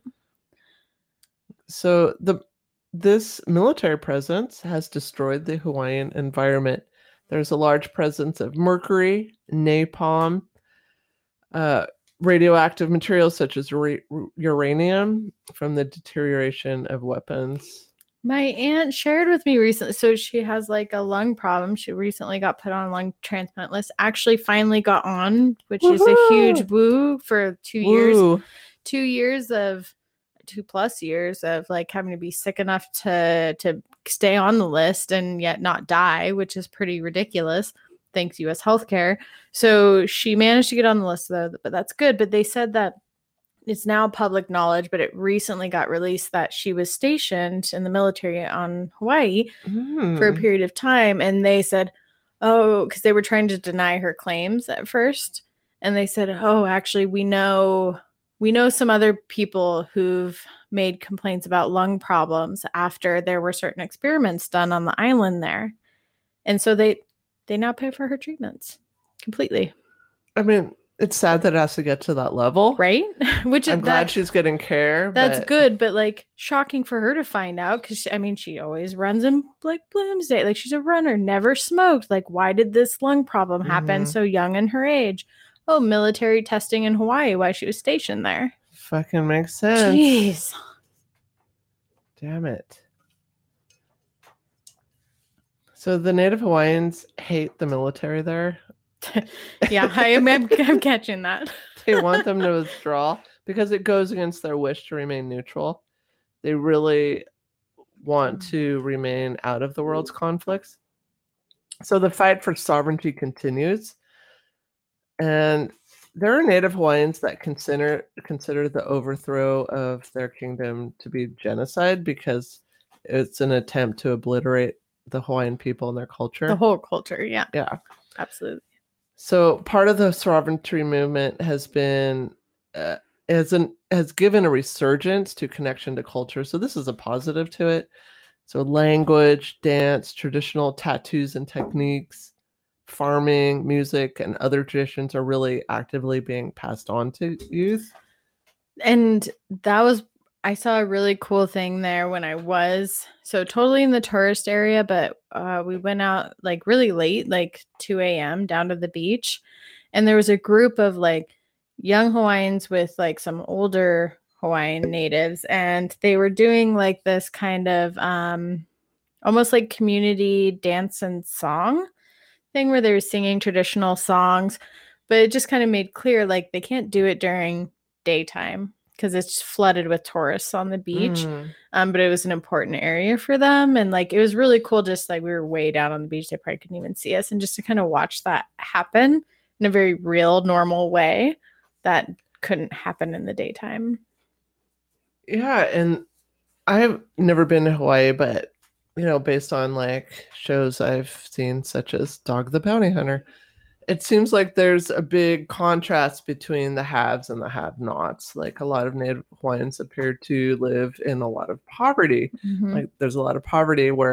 So the this military presence has destroyed the Hawaiian environment. There's a large presence of mercury, napalm, uh, radioactive materials such as ra- uranium from the deterioration of weapons. My aunt shared with me recently. So she has like a lung problem. She recently got put on a lung transplant list. Actually, finally got on, which is a huge woo for two years. Woo. Two years of two plus years of like having to be sick enough to to stay on the list and yet not die, which is pretty ridiculous. Thanks U S healthcare. So she managed to get on the list though, but that's good. But they said that it's now public knowledge, but it recently got released that she was stationed in the military on Hawaii Mm. for a period of time. And they said, oh, because they were trying to deny her claims at first. And they said, oh, actually, we know we know some other people who've made complaints about lung problems after there were certain experiments done on the island there. And so they they now pay for her treatments completely. I mean, it's sad that it has to get to that level. Right? Which I'm is glad that, she's getting care. that's but... good, but like shocking for her to find out, because I mean, she always runs in like Bloomsday. Like she's a runner, never smoked. Like, why did this lung problem happen Mhm. so young in her age? Oh, military testing in Hawaii while she was stationed there. Fucking makes sense. Jeez. Damn it. So the Native Hawaiians hate the military there. Yeah, I am I'm, I'm catching that. They want them to withdraw because it goes against their wish to remain neutral. They really want to remain out of the world's conflicts. So the fight for sovereignty continues. And there are Native Hawaiians that consider consider the overthrow of their kingdom to be genocide because it's an attempt to obliterate the Hawaiian people and their culture. The whole culture, yeah. Yeah. Absolutely. So part of the sovereignty movement has been uh, has an has given a resurgence to connection to culture. So this is a positive to it. So language, dance, traditional tattoos and techniques, farming, music, and other traditions are really actively being passed on to youth. And that was, I saw a really cool thing there when I was, so totally in the tourist area, but uh, we went out like really late, like two a.m. down to the beach. And there was a group of like young Hawaiians with like some older Hawaiian natives. And they were doing like this kind of um, almost like community dance and song thing where they were singing traditional songs. But it just kind of made clear like they can't do it during daytime because it's flooded with tourists on the beach. Mm. Um, but it was an important area for them. And like, it was really cool. Just like we were way down on the beach. They probably couldn't even see us. And just to kind of watch that happen in a very real, normal way that couldn't happen in the daytime. Yeah. And I've never been to Hawaii, but, you know, based on like shows I've seen, such as Dog the Bounty Hunter, it seems like there's a big contrast between the haves and the have-nots. Like a lot of Native Hawaiians appear to live in a lot of poverty. Mm-hmm. Like there's a lot of poverty where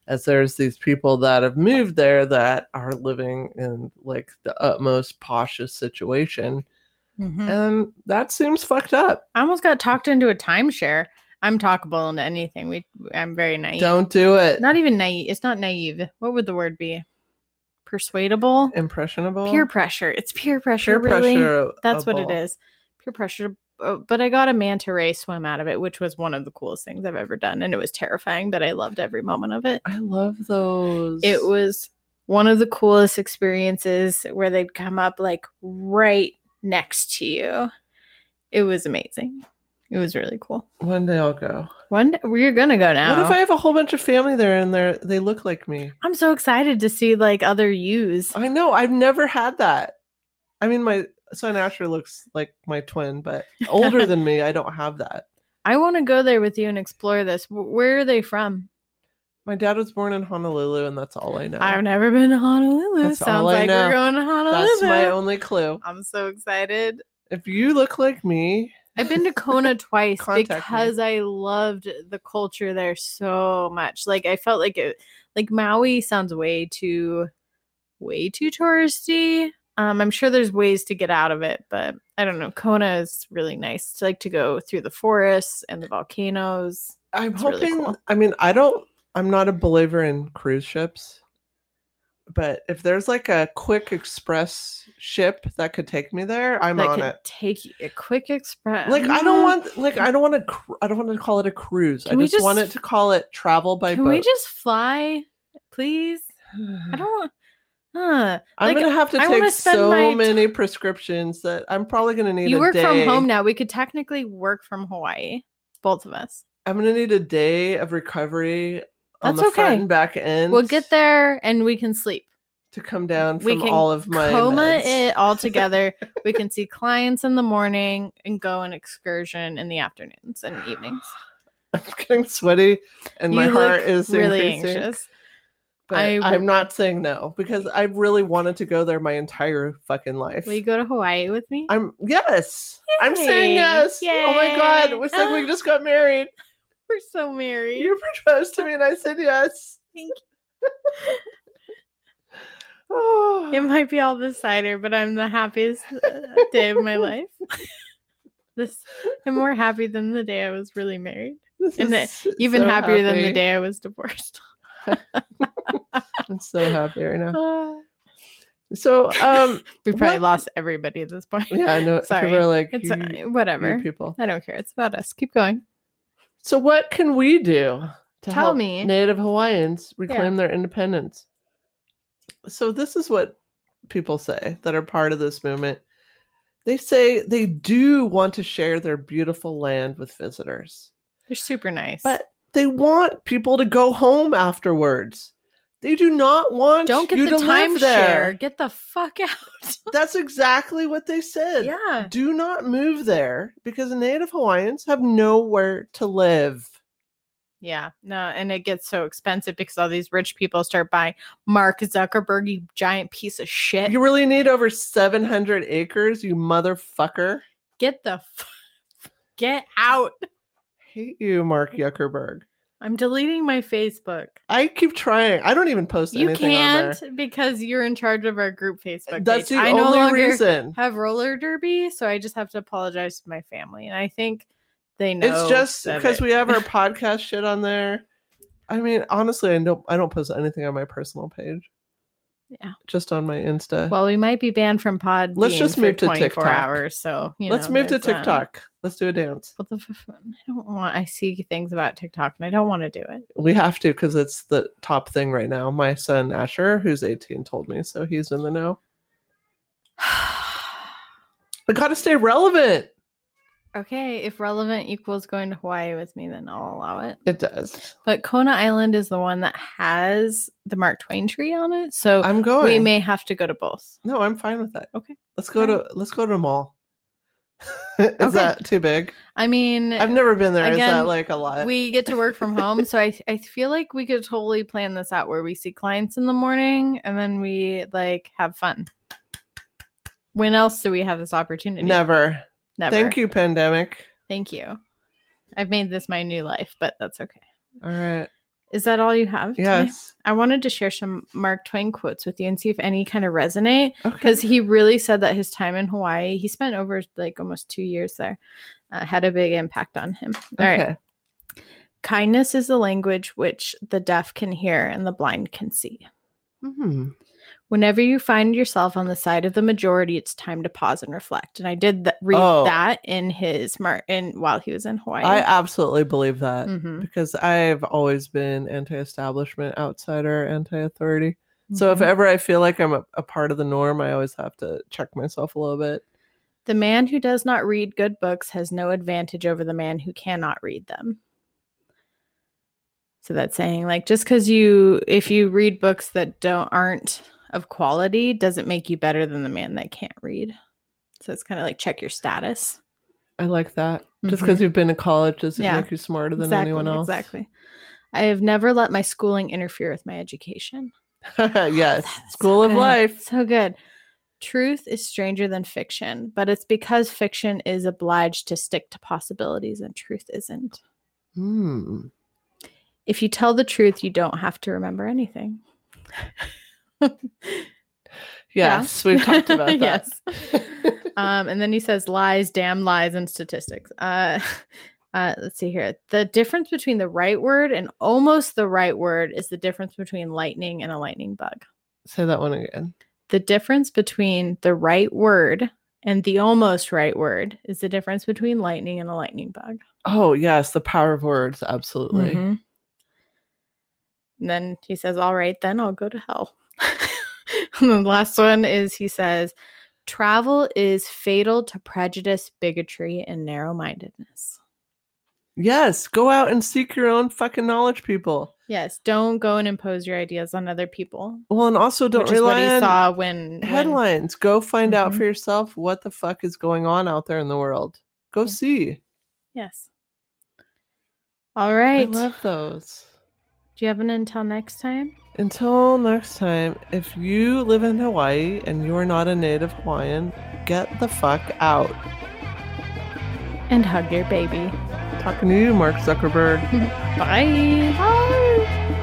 as there's these people that have moved there that are living in like the utmost poshest situation. Mhm. And that seems fucked up. I almost got talked into a timeshare. I'm talkable into anything. We, I'm very naive. Don't do it. Not even naive. It's not naive. What would the word be? Persuadable? Impressionable? Peer pressure. It's peer pressure, Peer really. pressure. That's what it is. Peer pressure. Oh, but I got a manta ray swim out of it, which was one of the coolest things I've ever done. And it was terrifying, but I loved every moment of it. I love those. It was one of the coolest experiences where they'd come up like right next to you. It was amazing. It was really cool. One day I'll go. One day, we're gonna go now. What if I have a whole bunch of family there and they they look like me? I'm so excited to see like other yous. I know. I've never had that. I mean, my son Asher looks like my twin, but older than me. I don't have that. I want to go there with you and explore this. Where are they from? My dad was born in Honolulu, and that's all I know. I've never been to Honolulu. That's Sounds all I like know. we're going to Honolulu. That's my only clue. I'm so excited. If you look like me, I've been to Kona twice Contact because I loved the culture there so much. Like I felt like it, like Maui sounds way too, way too touristy. Um, I'm sure there's ways to get out of it, but I don't know. Kona is really nice to like to go through the forests and the volcanoes. I'm It's really hoping. cool. I mean, I don't. I'm not a believer in cruise ships, but if there's like a quick express ship that could take me there, I'm that on could it. take you a quick express. Like I don't want. Like I don't want to. Cr- I don't want to call it a cruise. Can I we just, just- want it to call it travel by Can boat. we just fly, please? I don't want. Huh. I'm Like, gonna have to I wanna take spend so my t- many prescriptions that I'm probably gonna need you a work day. from home now. We could technically work from Hawaii, both of us. I'm gonna need a day of recovery on That's the front okay. and back end. We'll get there and we can sleep. to come down We from can all of my coma meds. it all together. We can see clients in the morning and go on excursion in the afternoons and evenings. I'm getting sweaty and my You heart look is really increasing. anxious. But I w- I'm not saying no because I really wanted to go there my entire fucking life. Will you go to Hawaii with me? I'm yes. I'm saying Yay. yes. Oh my god, Yay. it's like we just got married. We're so married. You proposed to me and I said yes. Thank Oh. It might be all the cider, but I'm the happiest uh, day of my life. This I'm more happy than the day I was really married. This And is Even so happier than the happy. day I was divorced. I'm so happy right now. Uh, So um we probably what- lost everybody at this point. yeah, I know Sorry. people are like It's you, uh, you whatever. people. I don't care. It's about us. Keep going. So what can we do to Tell help me. Native Hawaiians reclaim their independence? So this is what people say that are part of this movement. They say they do want to share their beautiful land with visitors, They're super nice. but they want people to go home afterwards. They do not want don't get you the to live there. timeshare. Get the fuck out. That's exactly what they said. Yeah. Do not move there because Native Hawaiians have nowhere to live. Yeah, no, and it gets so expensive because all these rich people start buying Mark Zuckerberg, you giant piece of shit. You really need over seven hundred acres, you motherfucker. Get the f- get out. Hate you, Mark Zuckerberg. I'm deleting my Facebook. I keep trying. I don't even post You anything can't on because you're in charge of our group there. Facebook That's page. the I no only longer reason. have roller derby, so I just have to apologize to my family, and I think they know. It's just that because it- we have our podcast shit on there. I mean, honestly, I don't. I don't post anything on my personal page. Yeah. Just on my Insta. Well, we might be banned from Pod. Let's just move to twenty-four TikTok. hours. So you Let's know, move to there's, um, TikTok. Let's do a dance. What the? F- I don't want. I see things about TikTok, and I don't want to do it. We have to because it's the top thing right now. My son Asher, who's eighteen, told me, so he's in the know. I gotta stay relevant. Okay, if relevant equals going to Hawaii with me, then I'll allow it. It does. But Kona Island is the one that has the Mark Twain tree on it, so I'm going. we may have to go to both. No, I'm fine with that. Okay. Let's go Alright. to let's go to a mall. Is Okay. that too big? I mean, I've never been there. Is again, that like a lot? we get to work from home, so I I feel like we could totally plan this out where we see clients in the morning and then we like have fun. When else do we have this opportunity? Never. Never. Thank you, pandemic. Thank you. I've made this my new life, but that's okay. All right. Is that all you have? today? Yes. I wanted to share some Mark Twain quotes with you and see if any kind of resonate. Okay. Because he really said that his time in Hawaii, he spent over like almost two years there, uh, had a big impact on him. All Okay. right. Kindness is the language which the deaf can hear and the blind can see. Hmm. Whenever you find yourself on the side of the majority, it's time to pause and reflect. And I did th- read Oh. that in his mar- in while he was in Hawaii. I absolutely believe that Mhm. because I've always been anti-establishment, outsider, anti-authority. So if Mhm. ever I feel like I'm a, a part of the norm, I always have to check myself a little bit. The man who does not read good books has no advantage over the man who cannot read them. So that's saying like just because you if you read books that don't aren't of quality doesn't make you better than the man that can't read. So it's kind of like check your status. I like that. Just Mhm. because you've been to college doesn't Yeah. make you smarter than Exactly, anyone else. exactly. I have never let my schooling interfere with my education. Yes. That's School so of good. life. So good. Truth is stranger than fiction, but it's because fiction is obliged to stick to possibilities and truth isn't. Hmm. If you tell the truth, you don't have to remember anything. Yes, we've talked about that. Yes. Um, and then he says lies, damn lies, and statistics. Uh, uh, let's see here. The difference between the right word and almost the right word is the difference between lightning and a lightning bug. Say that one again. The difference between the right word and the almost right word is the difference between lightning and a lightning bug. Oh, yes, the power of words. Absolutely. Mhm. And then he says, all right, then I'll go to hell. And the last one is he says, travel is fatal to prejudice, bigotry, and narrow-mindedness. Yes, go out and seek your own fucking knowledge, people. Yes, don't go and impose your ideas on other people. Well, and also don't Which is what rely he on saw when, when headlines. Go find out Mhm. for yourself what the fuck is going on out there in the world. Go Yeah. see. Yes. All right. I love those. Do you have an until next time? Until next time, if you live in Hawaii and you're not a native Hawaiian, get the fuck out. And hug your baby. Talking to you, Mark Zuckerberg. Bye. Bye.